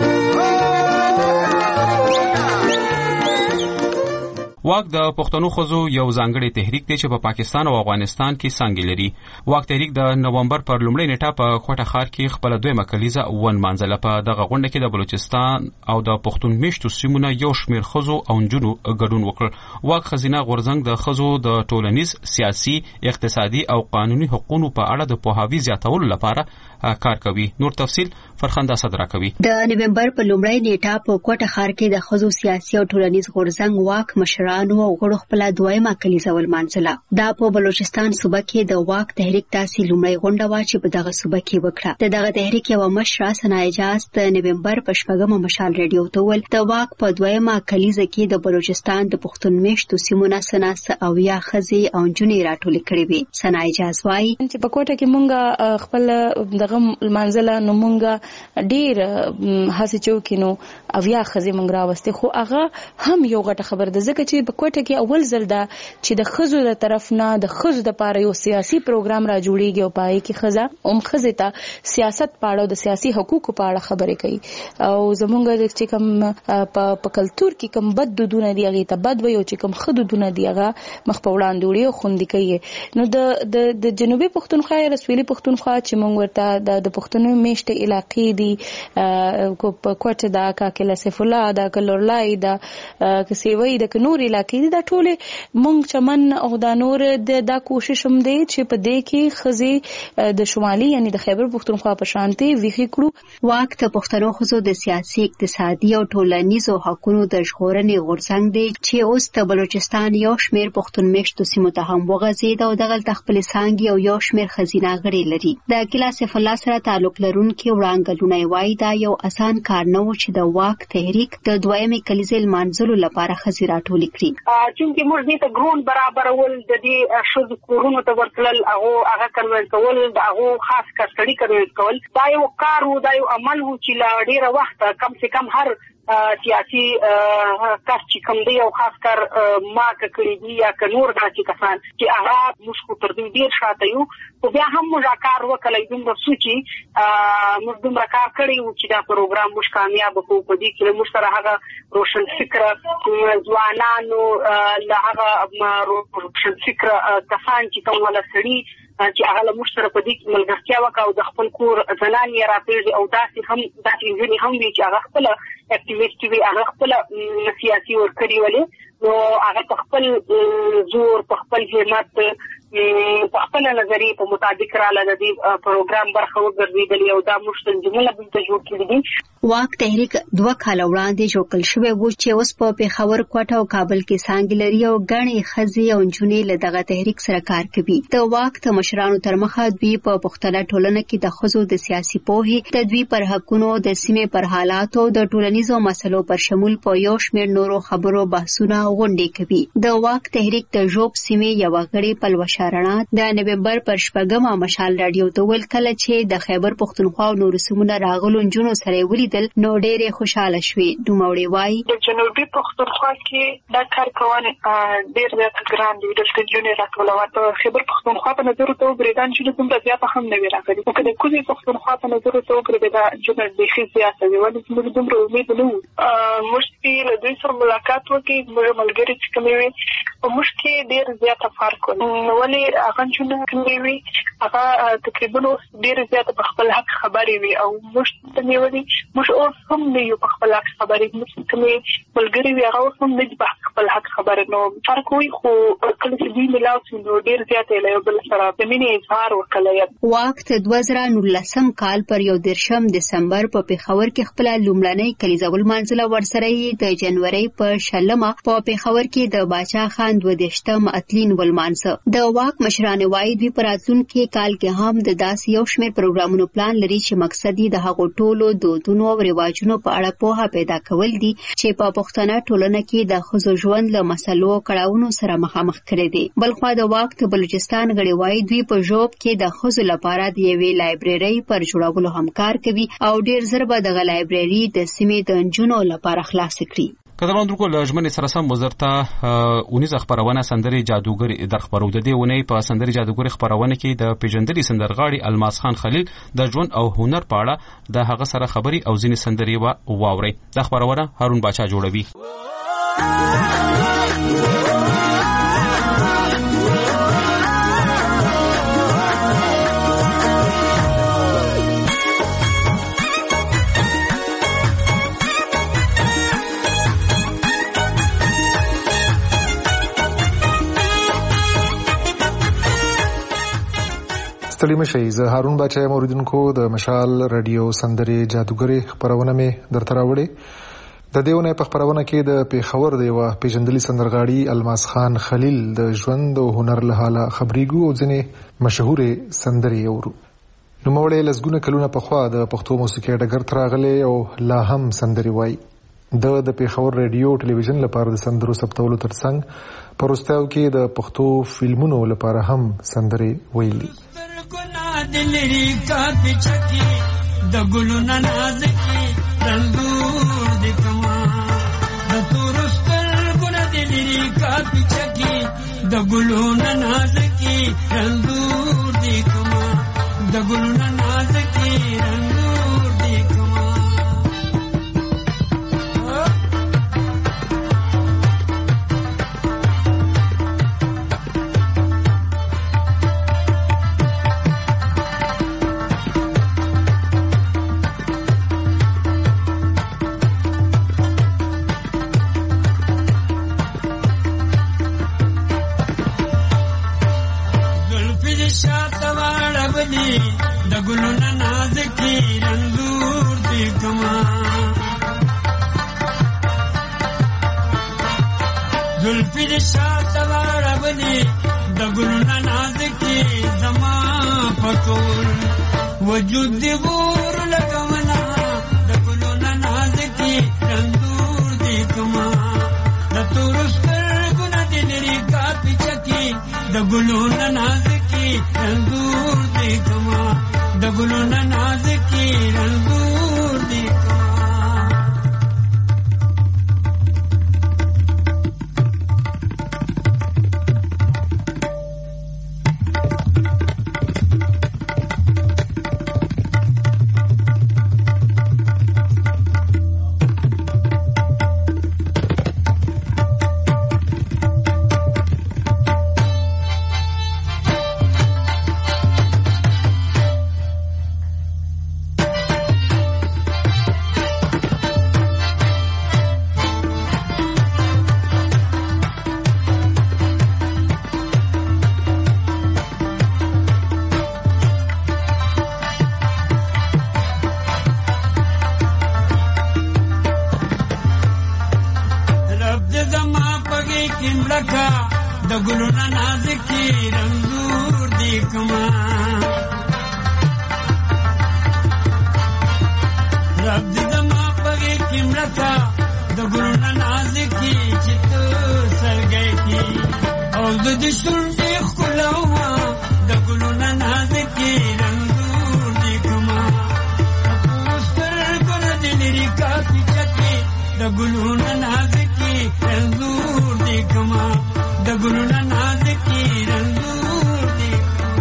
واک د پښتنو خزو یو ځانګړی تحریک دی چې په پاکستان او افغانستان کې څنګه لري. واک تحریک د نومبر پر لومړۍ نیټه په کوټه ښار کې خپل دویمه کلیزه ون مانځله. په دغه غونډه کې د بلوچستان او د پښتون میشتو سیمونو یو شمېر خزو او نجونو ګډون وکړ. واک خزینه غورځنګ د خزو د ټولنیز، سیاسي، اقتصادي او قانوني حقوقو په اړه د پوهاوي زیاتولو لپاره کار کوي. نور تفصیل فرخنده صدرا کوي. د نومبر په لومړۍ نیټه په کوټه ښار کې د خزو سیاسي او ټولنیز غورځنګ واک مشرانو او غړو خپل دویمه کلیزه ول مانځله. دا په بلوچستان صوبه کې د واک تحریک تاسې لومړی غونډه وا چې په دغه صوبه کې وکړه. دغه تحریک یو مشره ثنا اجاز د نومبر په 8مه مشال رادیو ته ول د واک په دویمه کلیزه کې د بلوچستان د پښتون میشتو سیمونو سناس او یا خزي او جنې راټول کړي وي. ثنا اجاز وايي چې په کوټه کې مونږه خپل دغه منځله نو مونږه ډیر هڅه چوکینو اویا خزي مونږ راوستي خو هغه هم یو غټه خبر ده ځکه چې په کوټه کې اول ځل ده چې د خزو د طرف نه د خزو د پاره یو سیاسي پروګرام را جوړیږي او پای کې خزه خزه ته سیاست پاړو د سیاسي حقوقو پاړه خبرې کوي او زمونږ چې کوم په کلچر کې کوم بد دودونه دی هغه ته بد وي او چې کوم خدودونه دی هغه مخ په وړاندې وړي او خوندې کوي نو د جنوبي پښتونخوا یا سویلي پښتونخوا چې مونږ ورته د پښتنو میشته علاقې دي کو په کوټه دا کاکله سیف الله دا کلورلای دا کسیوي د نور علاقې دي دا ټول مونږ چمن او دا نور د کوشش هم دی چې په دې کې خزي د شمالي یعنی د خیبر پښتونخوا په شانتي ویخي کړو واک ته پښتنو خزو د سیاسي اقتصادي او ټولنیزو حقوقو د ژغورنې غورځنګ دی چې اوس د بلوچستان یو شمیر پښتون میشتو سیمو ته هم وغځید او دغه تخپل سانګي او یو شمیر خزینه غړي لري د کلا سیف الله سره تعلق لرونکي وړاندګلونه وایي دا یو اسان کار نه و چې د واک تحریک د دویمې کلیزې منځلو لپاره خزي راټول کړي چې موږ دې ته ګرون برابرول د دې شذ کورونو ته ورتلل هغه کنول کول هغه خاص کړي کول دا یو کار و دا یو عمل و چې لا ډیره وخت کم سے کم هر سیاسي کس چې کوم دی او خاص کر ما کړی دی یا نور داسې کسان چې هغه مشکو تر دې ډیر شاته یو خو بیا هم موږ کار وکړی دومره سوچي موږ دومره کار کړی و چې دا پروګرام موږ کامیاب کړو په دې کې موږ سره هغه روشن فکر ځوانانو له هغه روشن فکر کسان چې کوم ولا سړي چې هغه موږ سره په دې کې ملګرتیا وکړو د خپل کور زنان یې راپېژني او داسې هم داسې ځینې هم وي چې هغه خپل اکټیویسټ وي هغه خپل سیاسي ورکړي ولې نو هغه په خپل زور په خپل همت په خپل نظریه په مطابق رااله د دې پروګرام برخه وګرځېدلی او دا موږ تنظیمونه دلته جوړ کړي دي واک تحریک 2 کال وړاندې جوړ کړل شوی و چې اوس په پیښور کوټه او کابل کې څنګه لري او غني خزي او جنونې له دغه تحریک سره کار کوي د واک ته مشرانو تر مخه دوی په پښتنه ټولنه کې د خزو د سیاسي پوهې تدوی پر حقونو د سیمې پر حالاتو د ټولنیزو مسلو پر شمول په یو شمېر نورو خبرو بحثونه غونډې کوي د واک تحریک د جوب سیمې یو غړي پلوشارنا د نومبر پر 8 مشال رادیو ته ول کله چې د خیبر پښتونخوا او نور سیمونو راغلو جنونو سره ولیدل نو ډېر خوشاله شوې دوموړي وای د جنوبي پښتونخوا کې دا کار کول ډېر زیات ګران دی د جنونو راټولول په خیبر پښتونخوا په نظر ته وګریدان چې کوم زیات هم نه وی راغلي او کله کوزي پښتونخوا په نظر ته وګریدا جنونو د خي زیات وی ولې موږ دومره امید نه وو مشکل د دې سره ملاقات وکړي موږ ملګری چې کومې وي مشکل ډېر زیات فرق ولې هغه جنونو کومې وي هغه تقریبا ډېر زیات په خپل حق خبرې وي او موږ ته نیولې موږ اوس هم نه یو په خپل حق خبرې موږ کومې ملګری وي هغه هم نه په خپل حق خبرې نو فرق وي خو کله چې دوی ملاو شي نو ډېر زیات له یو بل سره د مینې اظهار وکړي وخت 2019 کال پر 1 دسمبر په پیښور کې خپل لومړنۍ کلیزول منځله ورسره د جنوري په شلمه په پیښور کې د باچا خان 22 اتلین ولمانځه د واک مشرانه وایي دوی پر راتلونکي کال کې هم د داسې یو شمېر پروګرامونو پلان لري چې مقصد یې د هغو ټولو دودونو او رواجونو په اړه پوهه پیدا کول دي چې په پښتنه ټولنه کې د خزو ژوند له مسلو کړهونو سره مخامخ کړي دي بلخو د واک ته بلوچستان غړي وایي دوی په جوب کې د خزو لپاره د یوې لایبرری پر جوړولو هم کار کوي او ډیر زر به د لایبرری د سیمې د انجونو لپاره خلاص کړي قدرمن درکو لجمن سره سم وزارتا 19 خبرونه سندري جادوګر در خبرو د دې ونې په سندري جادوګر خبرونه کې د پیجندري سندرغاړي الماس خان خلیل د ژوند او هنر په اړه د هغه سره خبري او ځینې سندري واوري د خبرونه هارون باچا جوړوي ستړي مشئ زه هارون باچا موریدونکو د مشال رادیو سندري جادوګري خبرونه مې درته راوړې د دیونه په خبرونه کې د پیښور د یو پیژندلي سندرغاړي الماس خان خلیل د ژوند او هنر له حاله خبريګو او ځنې مشهور سندري اورو نو موړې لسګونه کلونه په خوا د پښتو موسیقي ډګر تراغله او لا هم سندري وای د پیښور رادیو ټلویزیون لپاره د سندرو ثبتولو ترڅنګ پروستاو کې د پښتو فلمونو لپاره هم سندري ویلي دلری کا پچکی د ګلونو نازکي رنگور دې کما د تورستر ګنا دې لري کا پچکی د ګلونو نازکي رنگور دې کما د ګلونو نازکي رنگور دې کما د ګلونو نازکي رنگور دې کما زلفي د شاته واړولې د ګلونو نازکي زما پټول وجود دې ور لګولا د ګلونو نازکي رنگور دې کما د تورستر ګنا دې لري کا پچکی د ګلونو نازکي رنگور دې کما د ګلونو نازکي رنگور دې کما د ګلونو نازکي رنگور دې کما رب دې زما پګې کې مړکا د ګلونو نازکي چې تو سرګې کې او د دې شونډې خلاوا د ګلونو نازکي رنگور دې کما پوستر ګل دې لري کا پچکی د ګلونو نازکي رنگور دې کما د ګلونو نازکي رنگور دې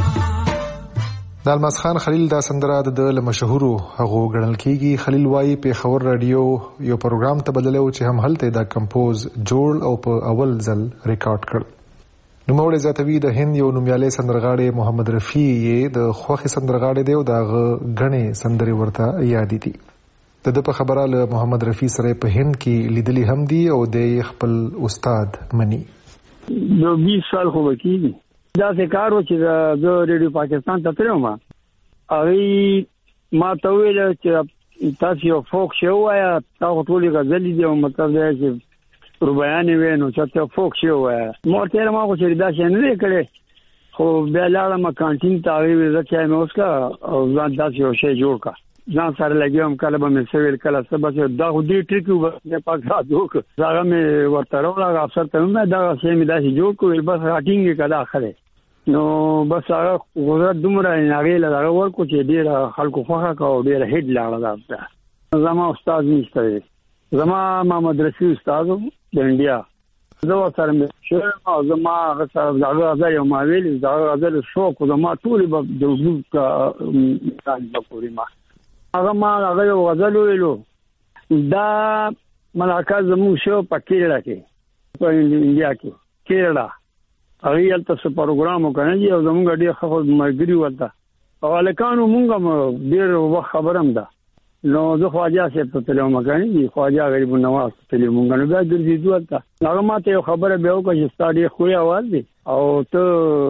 د الماس خان خلیل دا سندره د مشهورو هغو ګڼل کیږي. خلیل وایي پیښور رادیو یو پروګرام ته بدلو چې هم هلته دا کمپوز جوړ او په اول ځل ریکارډ کړ. نوموړی زیاتوي د هند یو نومیالی سندرغاړی محمد رفیع یې د خوښې سندرغاړی دی او د هغه ګڼې سندرې ورته یادې دي. د ده په خبره له محمد رفیع سره په هند کې لیدلي هم دي او د خپل استاد مني. جو 20 سال خو وکیږي دا څه کار و چې زه ریډیو پاکستان ته تلم هغه ما ته ویل چې تاسو یو فوک شو وایا تاسو ټولې غزلې دی او مطلب دی چې ربيانې وینو چې فوک شو وایا مورته ما خو چې دا څه نه کړي خو بیا لاړم کانټین ته وی زه چې نو اسکا او ځان تاسو یو شی جوړ کا ځان سره لګیوم کله به مې سویل کله سبا چې دا خو دې ټریک و نه پاک راځو هغه مې ورته راغله افسر ته مې دا شی مې داسې جوړ کړ بس راټینګ کړه اخره نو بس هغه غوړه دومره هغه له ورکو چې ډیر خلکو خوخه کا او ډیر هډ لاړه دا زما استاد نشته زما محمد رفیع استاد د انډیا زه سره مې شوم او زما هغه سره هغه یو ما ویل دا هغه شوق زما ټول به د وجود کا مثال پورې ما هغه ما هغه یو غزل ویلو دا ملاقات زمو شو په کېرلا کې په انډیا کې کېرلا هغه یلته څه پروګرام وکړي او زموږ ډېر خبر مرګري ورته او الکانو مونږه ډېر وخت خبرم ده نو زه خواجه صاحب ته تلم مګنی خواجه غریب نواز ته تلم مونږ نو دا ګرځي ورته هغه ماته یو خبره به وکړي چې ستاسو خو یې आवाज دي او ته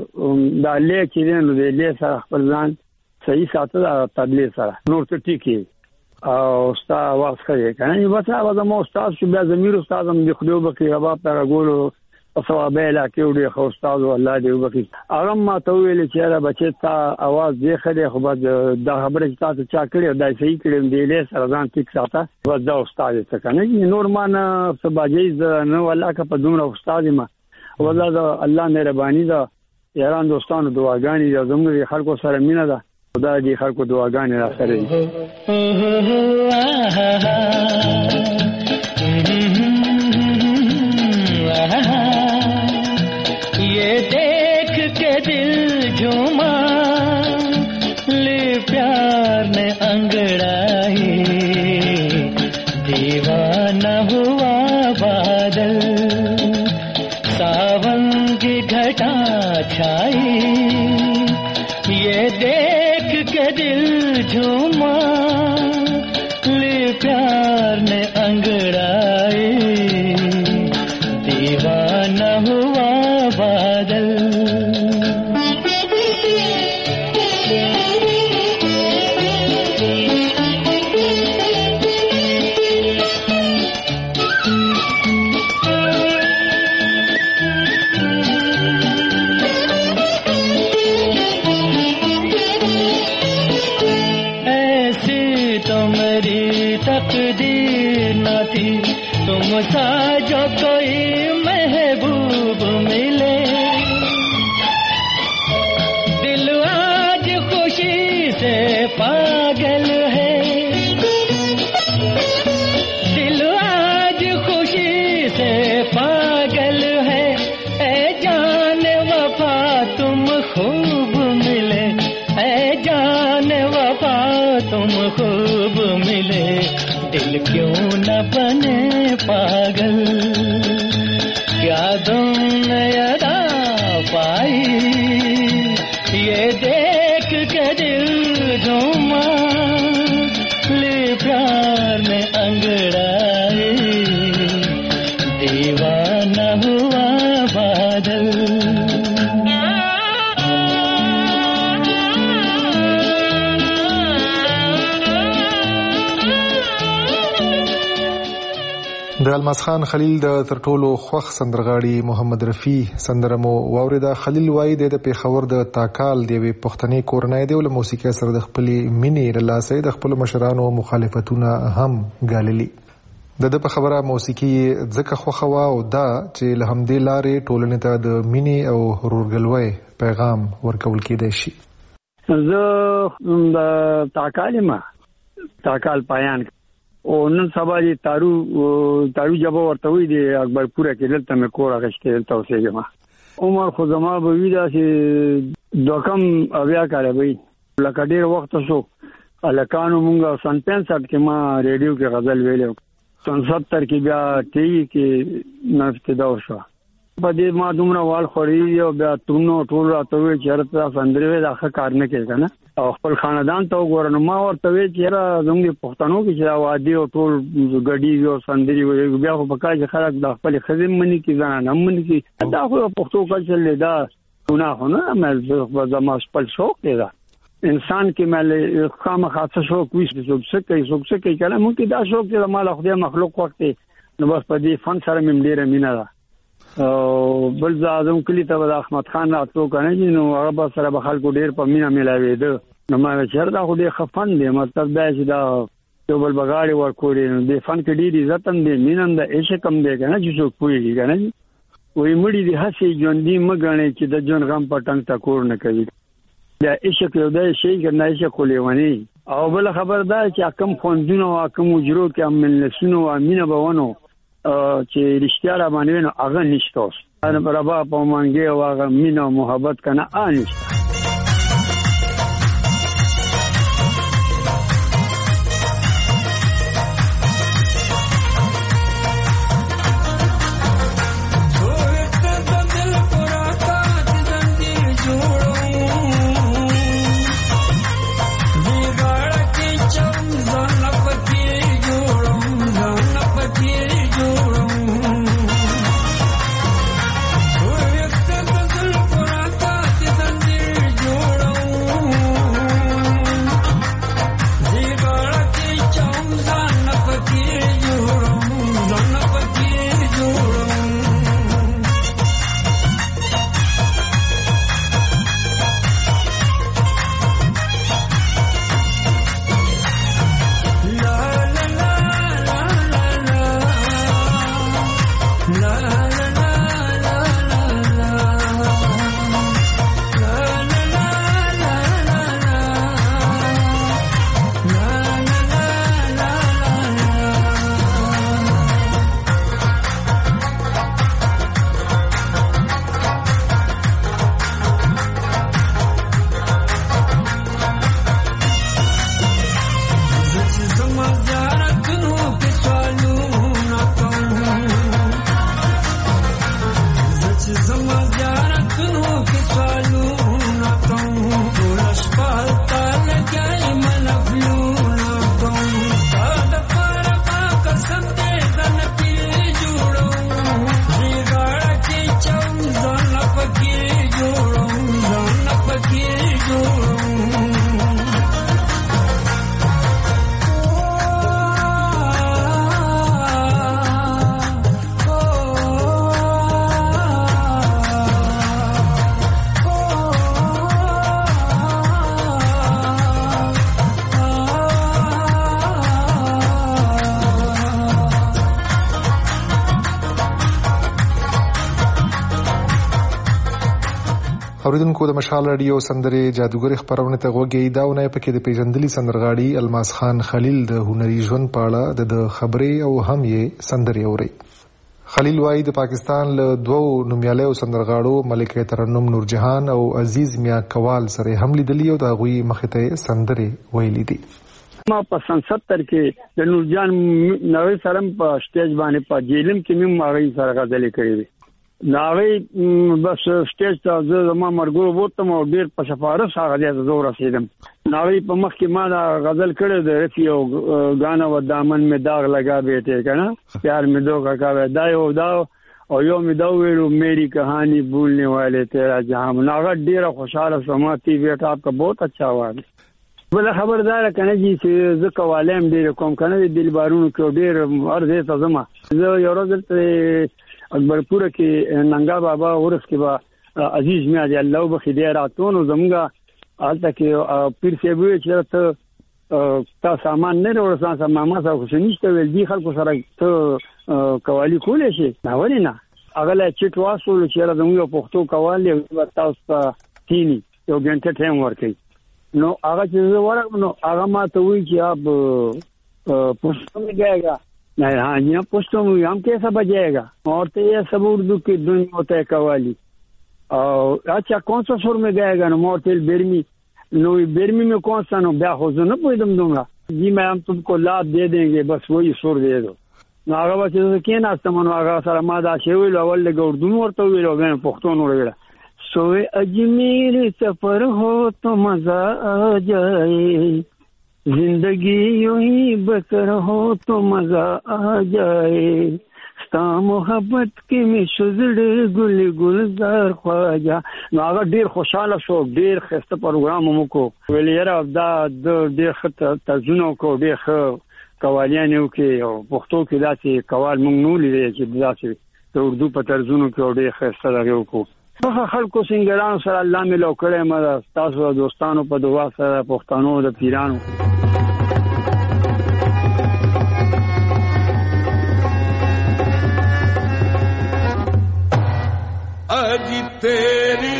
دا لیکې نو دې له سره خپل ځان صحیح ساتل تبلیغ سره نور ته ټیکی او ستا आवाज کوي کنه یو څه आवाज مو استاد چې بیا زمير استاد هم د خدای وبکي ربا پر غولو ثوابه لا کې وړي خو استاد الله دې وبکي هغه ما ته ویل چې را بچی تا आवाज دې خره خو بعد دا خبره چې تاسو چا کړی دا صحیح کړم دې له سره ځان ټیک ساته وځه استاد څه کنه نور مان سباجیز نو الله کا په دومره استاد ما وځه الله مهرباني دا یاران دوستانو دعاګانې زموږ خلکو سره مینه ده خدای دې خلکو دعاګانې را سره دي. ये देख के दिल झूमा ले प्यार ने अंगड़ाई दीवाना हुआ बादल सावन की घटा छाई ये देख के दिल झूमा ले प्यार ने अंगड़ाई दीवाना हुआ बादल. ऐसी तो मेरी तकदीर न थी तुम सा जो कोई महबूब मिले. दिल आज खुशी से पागल है दिल आज खुशी से पागल है. ऐ जान वफा तुम खूब मिले ऐ जान वफा तुम खूब मिले. दिल क्यों न बने पागल क्या तुमने अदा पाई ये देख के दिल झूमा ले प्यार में अंगड़ाई दीवाना हुआ बादल. د الماس خان خلیل د ترټولو خوښ سندرغاړي محمد رفیع سندره مو واوریده. خلیل وایي د پیښور د تاکال د یوې پښتني کورنۍ دی او له موسیقۍ سره د خپلې مینې له لاسه د خپلو مشرانو مخالفتونه هم ګاللي. د په خبره موسیقي ځکه خوښه وه او دا چې له همدې لارې ټولنې ته د مینې او ورورګلوۍ پیغام ورکول کېدای شي. زه د تاکال پایان او نن سبا دي تارو جبا ورته وي دي اکبرپوره کې دلته مې کور اغشته دلته اوسېږم. عمر خو زما به وی دا چې دوکم بیا کړی وي لکه ډېر وخت شو الکانو مونږ 65 کې ما ریډیو کې غزل ویلو 70 کې بیا ټي کې نفتدا وشو په دې ما دومره وال خوري او بیا تونو ټول راته وی چیرته سندرې دا ښه کار نه کوي کنه او خپل خاندان ته وګورنه ما ورته وی چې زموږ پښتنو کې چې وادي او ټول غډي او سندري بیا خو په کاج خلک د خپل خزم منی کې ځان نه منی کې دا خو پښتو کلچر لیدا نه نه مې زما خپل شوق دی دا انسان کې مې خامہ خاصه شوق وي چې څوک څه کوي کله مونږ دا شوق چې مال خدای مخلوق وخت نو بس په دې فن سره مې ډیره مینا ده او بل زادم کلی ته د احمد خان راتلو کنه نو هغه سره به خلکو ډیر په مینا ملاوي ده نو ما چیرته خو دې خفن دي مطلب دا چې دا یو بل بغاړي ورکوري دې فن کې ډیر عزت هم دي مینم د عشق کم دی کنه چې څوک پوي کنه وې مړي دي هسي ژوندۍ مګنه چې د جون غم پټنګ تا کور نه کوي دا عشق یو د شي کنه عشق ولېونی او بل خبر دا چې کم خوندونه او کم وجرو کې امن لسنو امینه بونو چې رښتیا را باندې نو هغه نشته اوس انا برابر په مانګي او هغه مینه او محبت کنه انشته Thank you. اوریدونکو د مشال رادیو سندرې جادوګرې خبرونه ته غوږی داونه پکې د پیژندلي سندرغاړي الماس خان خلیل د هنري ژوند په اړه د خبرې او هم یې سندرې اوري. خلیل وايي د پاکستان له دوو نومیالیو سندرغاړو ملکه ترنم نورجهان او عزیز میا کوال سره هم لیدلی او د هغوی مخې ته سندرې ویلي دي. ما په 70 کې د نورجهان نوې سره په سټیج باندې په جیلم کې مې ماغي سره غزلې کړې وي. ناوی بس سټیج ته زما مرګو وته مو ډیر په سفارش هغه ځای ته زور رسیدم. ناوی په مخ کې ما دا غزل کړې د رفیو غانا و دامن میں داغ لگا بیٹے کنا پیار میں دو کا دا یو دا او یو می دا ویلو میری کہانی بھولنے والے تیرا جہاں. ناغه ډیر خوشاله سماتی بیٹا آپ کا بہت اچھا आवाज. بل خبردار کنه جی چې زه کوالم ډیر کوم کنه د دلبارونو کې ډیر ارزه ته زما زه یو ورځ اکبرپور کې ننګا بابا ورس کې با عزیز میا دی الله وبخدي راتونو زمګه حالت کې پیر سی وی چې تا سامان نه ورسان سم ما سره خو نشته ول دي خلکو سره ته قوالی کولې شي دا ولې نه اغله چې تواسول چې را زموږ پښتو قوالی تاسو ته تینی یو غنټه ټایم ورکړي نو هغه چې ورغ نو هغه ما ته وی چې اب پښتو میں گئے گا नहीं. हाँ यहाँ पुष्टों में हम कैसा बजाएगा और तो ये सब उर्दू की दुनिया होता है कवाली. और अच्छा कौन सा सुर में गाएगा ना मोरतेल बेरमी नो बेरमी में कौन सा नो ब्याह हो ना कोई दम दूंगा जी मैं हम तुमको लाभ दे देंगे बस वही सुर दे दो. आगा बस क्या नाश्ता मनो आगा सारा मादा शेविल अवल लगे उर्दू और तो वे लोग पुख्तोन वगैरह सोए अजमेर सफर हो तो मजा आ जाए जिंदगी यूं ही बसर हो तो मजा आ जाए स्ता मोहब्बत के में शुजड़े गुल गुलजार ख्वाजा. नागा ډیر خوشاله شو ډیر خسته پروګرام مو کو ویلره دا ډیر خطه تزونو کو ډیر قوالیانو کې او پښتو کې داسې قوال مونږ نو لري چې داسې د اردو په ترجمه کې ډیر خسته راغو کو. خلکو سنگرانو سره الله ملو کړه ما تاسو دوستانو په دعا سره پښتنو د پیرانو आज तेरी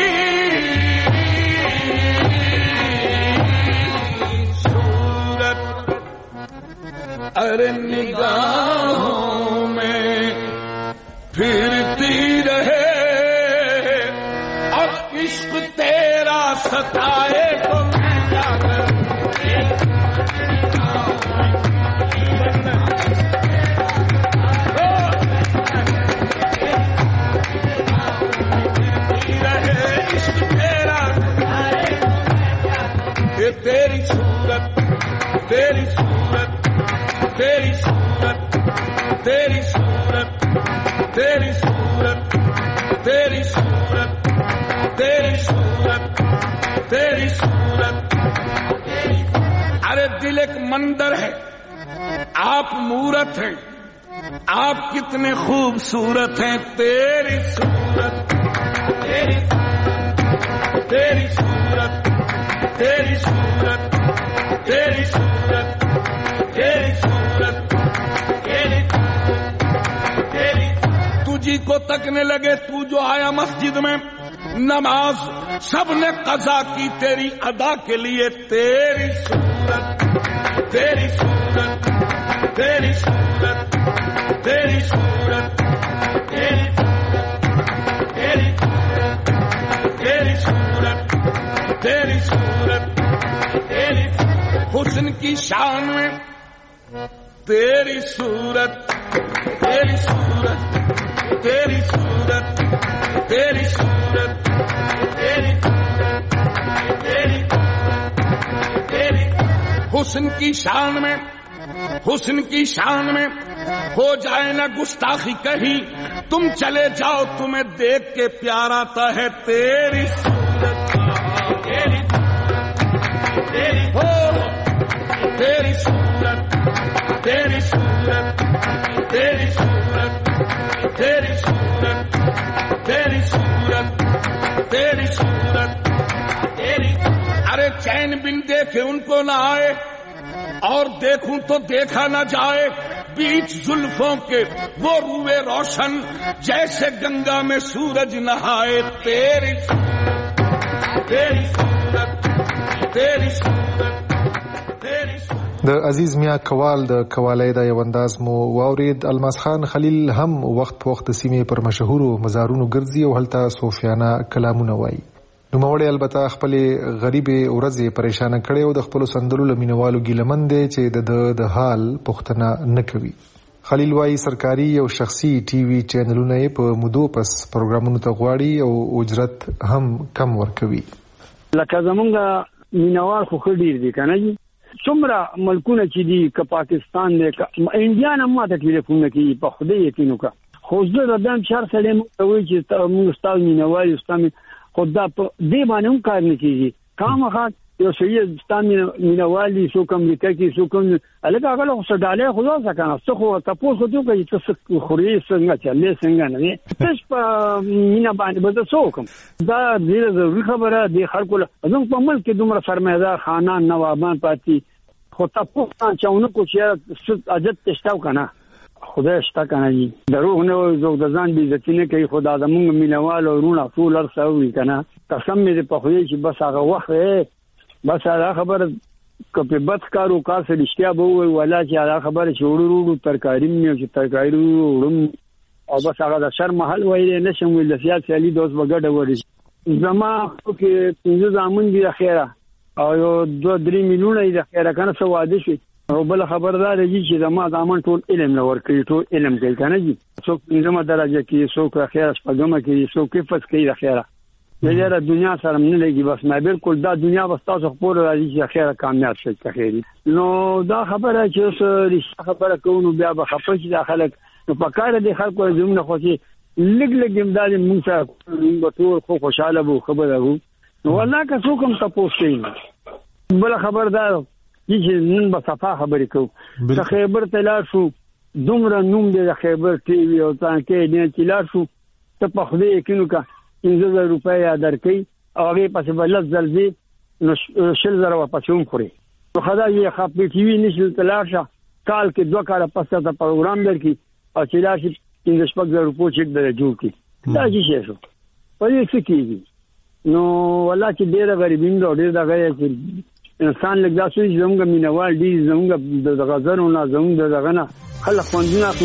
सूरत अरे निगाहों में फिरती रहे और इश्क तेरा सताए तो मैं क्या करूं. तेरी सूरत तेरी सूरत तेरी सूरत तेरी सूरत तेरी सूरत तेरी सूरत तेरी सूरत तेरी सूरत. अरे दिल एक मंदिर है आप मूरत हैं आप कितने खूबसूरत हैं. तेरी सूरत तेरी तेरी सूरत तेरी सूरत तेरी सूरत तेरी सूरत तेरी तुझी को तकने लगे तू जो आया मस्जिद में नमाज सबने कज़ा की तेरी अदा के लिए. तेरी सूरत तेरी सूरत तेरी सूरत तेरी सूरत तेरी तेरी तेरी सूरत तेरी सूरत तेरी हुस्न की शान में तेरी सूरत तेरी सूरत तेरी सूरत तेरी सूरत तेरी तेरी तेरी हुस्न की शान में हुस्न की शान में हो जाए ना गुस्ताखी कहीं तुम चले जाओ तुम्हें देख के प्यार आता है. तेरी सूरत तेरी तेरी हो तेरी सूरत तेरी सूरत तेरी सूरत तेरी सूरत तेरी सूरत तेरी सूरत तेरी. अरे चैन बिन देखे उनको ना आए और देखूं तो देखा ना जाए बीच जुल्फों के वो रूए रोशन जैसे गंगा में सूरज नहाए. तेरी د عزیز میا کوال د کوالۍ د یو انداز مو واورید. الماس خان خلیل هم وخت په وخت سیمې پر مشهورو مزارونو ګرځي او هلته صوفیانه کلامونه وایي. نوموړی البته خپل غریبې ورځې پریشانه کړي او د خپل سندرو لمینوالو ګیلمن دی چې د حال پوښتنه نه کوي. خلیل وایي سرکاري او شخصي ټي وي چینلونه یې په مودو پس پروګرامونو ته غواړي او اجرت هم کم ورکوي. لکه زمونږ مینوال خو ډیر دي کنه جی، څومره ملکونه چې دي که پاکستان دی که انډیا نه ماته ټلیفون کوي په خدای یقین وکړه. خو زه د دام چار سړی مونږ وایي چې موږ ستاسو مینوال یو، ستاسو خو دا په دې باندې هم کار نه کیږي. خامخا یو سړی ستاسو مینوال دي، څوک امریکا کې څوک هلکه هغه خو څه ډالۍ خو ځه کنه څه خو تاسو خو ته کوي څه خوري څنګه چلې څنګه نه تاسو په مینا باندې به څه وکم. دا ډیره ضروري خبره دی. خلکو زموږ په ملک کې دومره سرمایدار خانان نوابان پاتې، خو تاسو چاونه کو چې عادت تشتاو کنه خدای شته کنه جی، دروغ نه زو د ځان دې ځکه نه کوي. خدا زموږ مینوال او رونه ټول ارسوي کنه قسم دې په خوې چې بس هغه وخت بس هغه خبر کپی بد کارو کار سره اشتیا به وي ولا چې هغه خبر چې وړو ترکاری مې چې ترکاری وړم او بس هغه د شر محل وایي نشم ویل سیاسي علي دوست بغډه وړي زما کې پنځه ځامن دي اخیرا او 2-3 میلیونه دي اخیرا کنه سو واده شي. او بل خبردار دي چې زما ځامن ټول علم لور کوي، ټول علم کوي کنه جی، څوک پنځمه درجه کې څوک اخیرا شپږمه کې څوک کفس کوي اخیرا. دغه دنیا سره نه لګي، بس ما بالکل دا دنیا بس تاسو خپل راځي چې اخیرا کامیاب شي خیری. نو دا خبره چې رښتیا خبره کوو بیا به خپل چې داخله نو پکاره دي خلکو زمونه خو چې لګ امداد موږ سره موږ ټول خو خوشاله وو خبره وو. نو والله که څوک هم تاسو شي بل خبردار چې نن به صفه خبرې کوو. د خیبر تلار شو دومره نوم دی د خیبر ټي وي او څنګه نه تلار شو ته په خوده کینو کا 1,000 روپۍ درکې او هغه پسې بل ځلځي نو 1,000 واپس هم خوري. نو خدای یې خپل ټي وي نشل تلار شه کال کې 2 کال پسته ته پروګرام درکې او چې دا شي 3,000 روپۍ چک در جوړ کی دا شي شو په دې څه کېږي. نو والله چې ډېر غریبین دا ډېر دا غي چې انسان لږ داسې زموږ مینوال دي زموږ د غزرو نه زموږ د غنا خلک خوندونه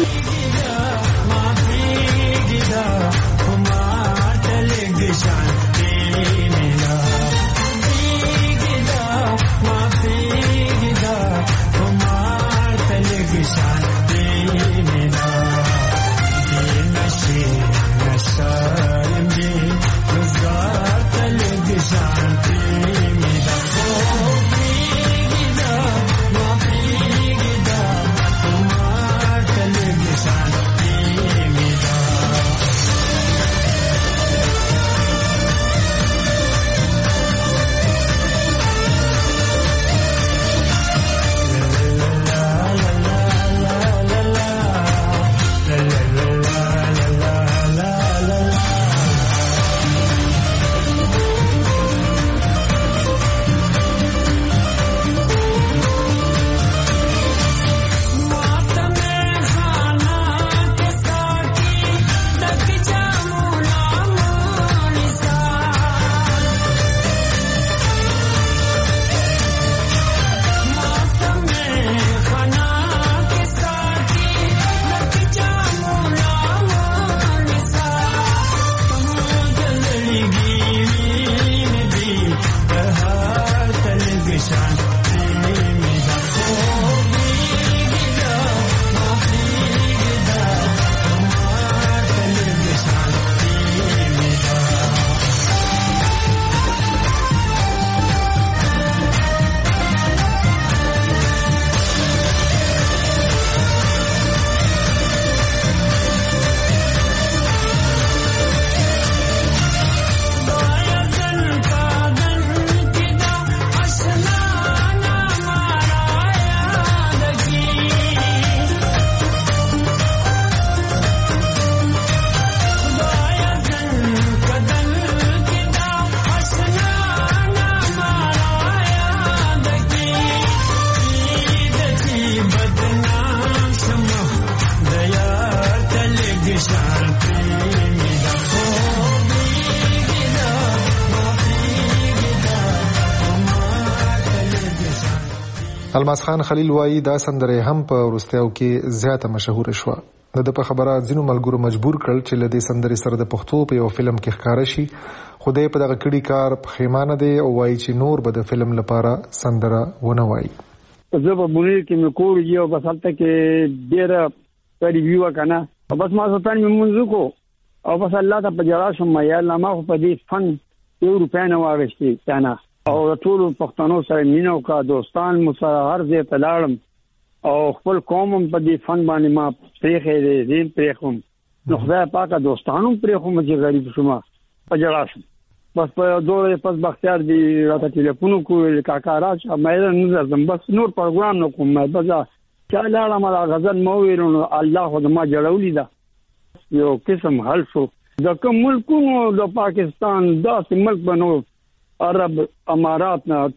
الماس خان خلیل وایي دا سندره هم په وروستیو کې زیاته مشهوره شوه. د په خبره ځینو ملګرو مجبور کړل چې له دې سندرې سره د پښتو په یو فلم کې ښکاره شي، خو دی په دغه کړي کار پښیمانه دی او وایي چې نور به د فلم لپاره سندره ونه وایي. زه په بونیر کې مې کور یو بس هلته کې ډېره ریویو وکړه او بس ما سلطان مې منځ کو او بس الله ته په جړا شم یا الله ما په دې فن یو روپیا نه واغشتي کنه او ټول پښتنو سره مینه او کا دوستان مو سره هر ځای ته لاړم او خپل قوم په دې فن باندې ما پرېخې دې دین پرېخم نو خدای پاکه دوستانو پرېخم چې غریب شوم په جړا شم بس په دوه پس بختیار دی راته ټلیفون کوی کاکا راځ مې نه زم بس نور پروګرام نه کوم بس چا لاړه ما غزل مو ویرونو الله خو ما جوړولې دا یو قسم حل شو د کوم ملکونو د پاکستان داسې ملک بنو عرب امارات نه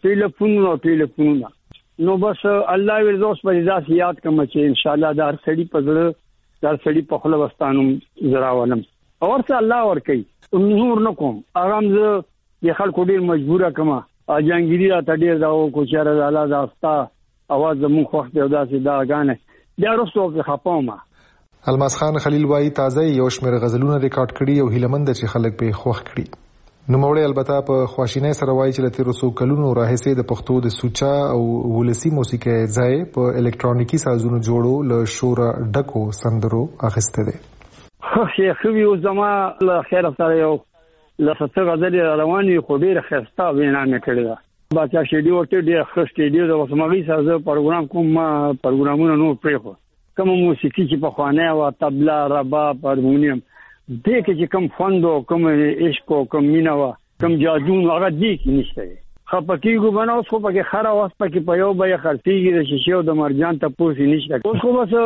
ټلیفون نو بس الله ورزوس په ذات یاد کوم چې ان شاء الله دار سړی پزړه دار سړی په خپل وستانم زراولم اور څه الله ور کوي نور نه کوم آرام زه د خلکو ډیر مجبوره کما اجانګيري را تډیر دا کو چیرې الله دا استا اواز زمو خوښ دی دا سي دا غانه بیا وروسته په خپاومه. الماس خان خلیل وایي تازه یو شمېر غزلونه ریکارډ کړي او هیلمند چې خلک به خوښ کړي. نوموړی البته په خواشینۍ سره وایي چې له تیرو څو کلونو راهیسې د پښتو د سوچا او ولسي موسیقۍ ځای په الکترونیکي سازونو جوړو له شوره ډکو سندرو اخیسته دی. شیخ یو زما له خیر سره یو لسته غزل رواني خو ډیر خسته وینا مې کړی دا باچا شډیو ته ډیر خسته دی د وسمغي سره پروګرام کوم ما پروګرامونه نو پرېخو کوم موسیقي چې په خوانه او طبلا رباب هارمونیم دې کې چې کوم فندو کوم عشق کوم مینا وا کوم جادو هغه دې کې نشته خپکیږي بناو خو پکې خره واس پکې په یو بیا خرڅیږي د شیشو د مرجان ته پوسی نشته اوس خو بس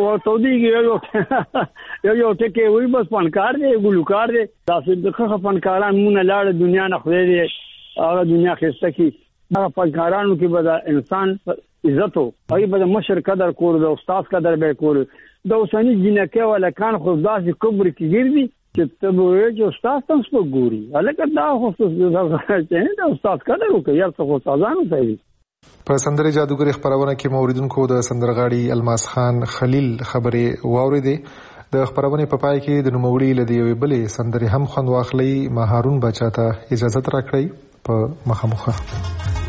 تودیږي یو ټکي وي بس فنکار دی ګلوکار دی تاسو د فنکاران مونږ لاړ دنیا نه خو دې هغه دنیا خسته کی هغه فنکارانو کې به انسان عزت او به مشر قدر کول د استاد قدر به کول د اوسنی جنکه ولکان خو داسې کبر کې ګرځي چې ته به چې استاد تاسو په ګوري الکه دا خو د استاد قدر وکړي یا څه خو سازانو کوي. په سندره جادوګر خبرونه کې موریدونکو د سندرغاړي الماس خان خلیل خبرې واوریدې. د خبرونه په پای کې د نوموړي لدی یو بلې سندره هم خوند واخلي. ما هارون بچا ته اجازه راکړی په مخامخه.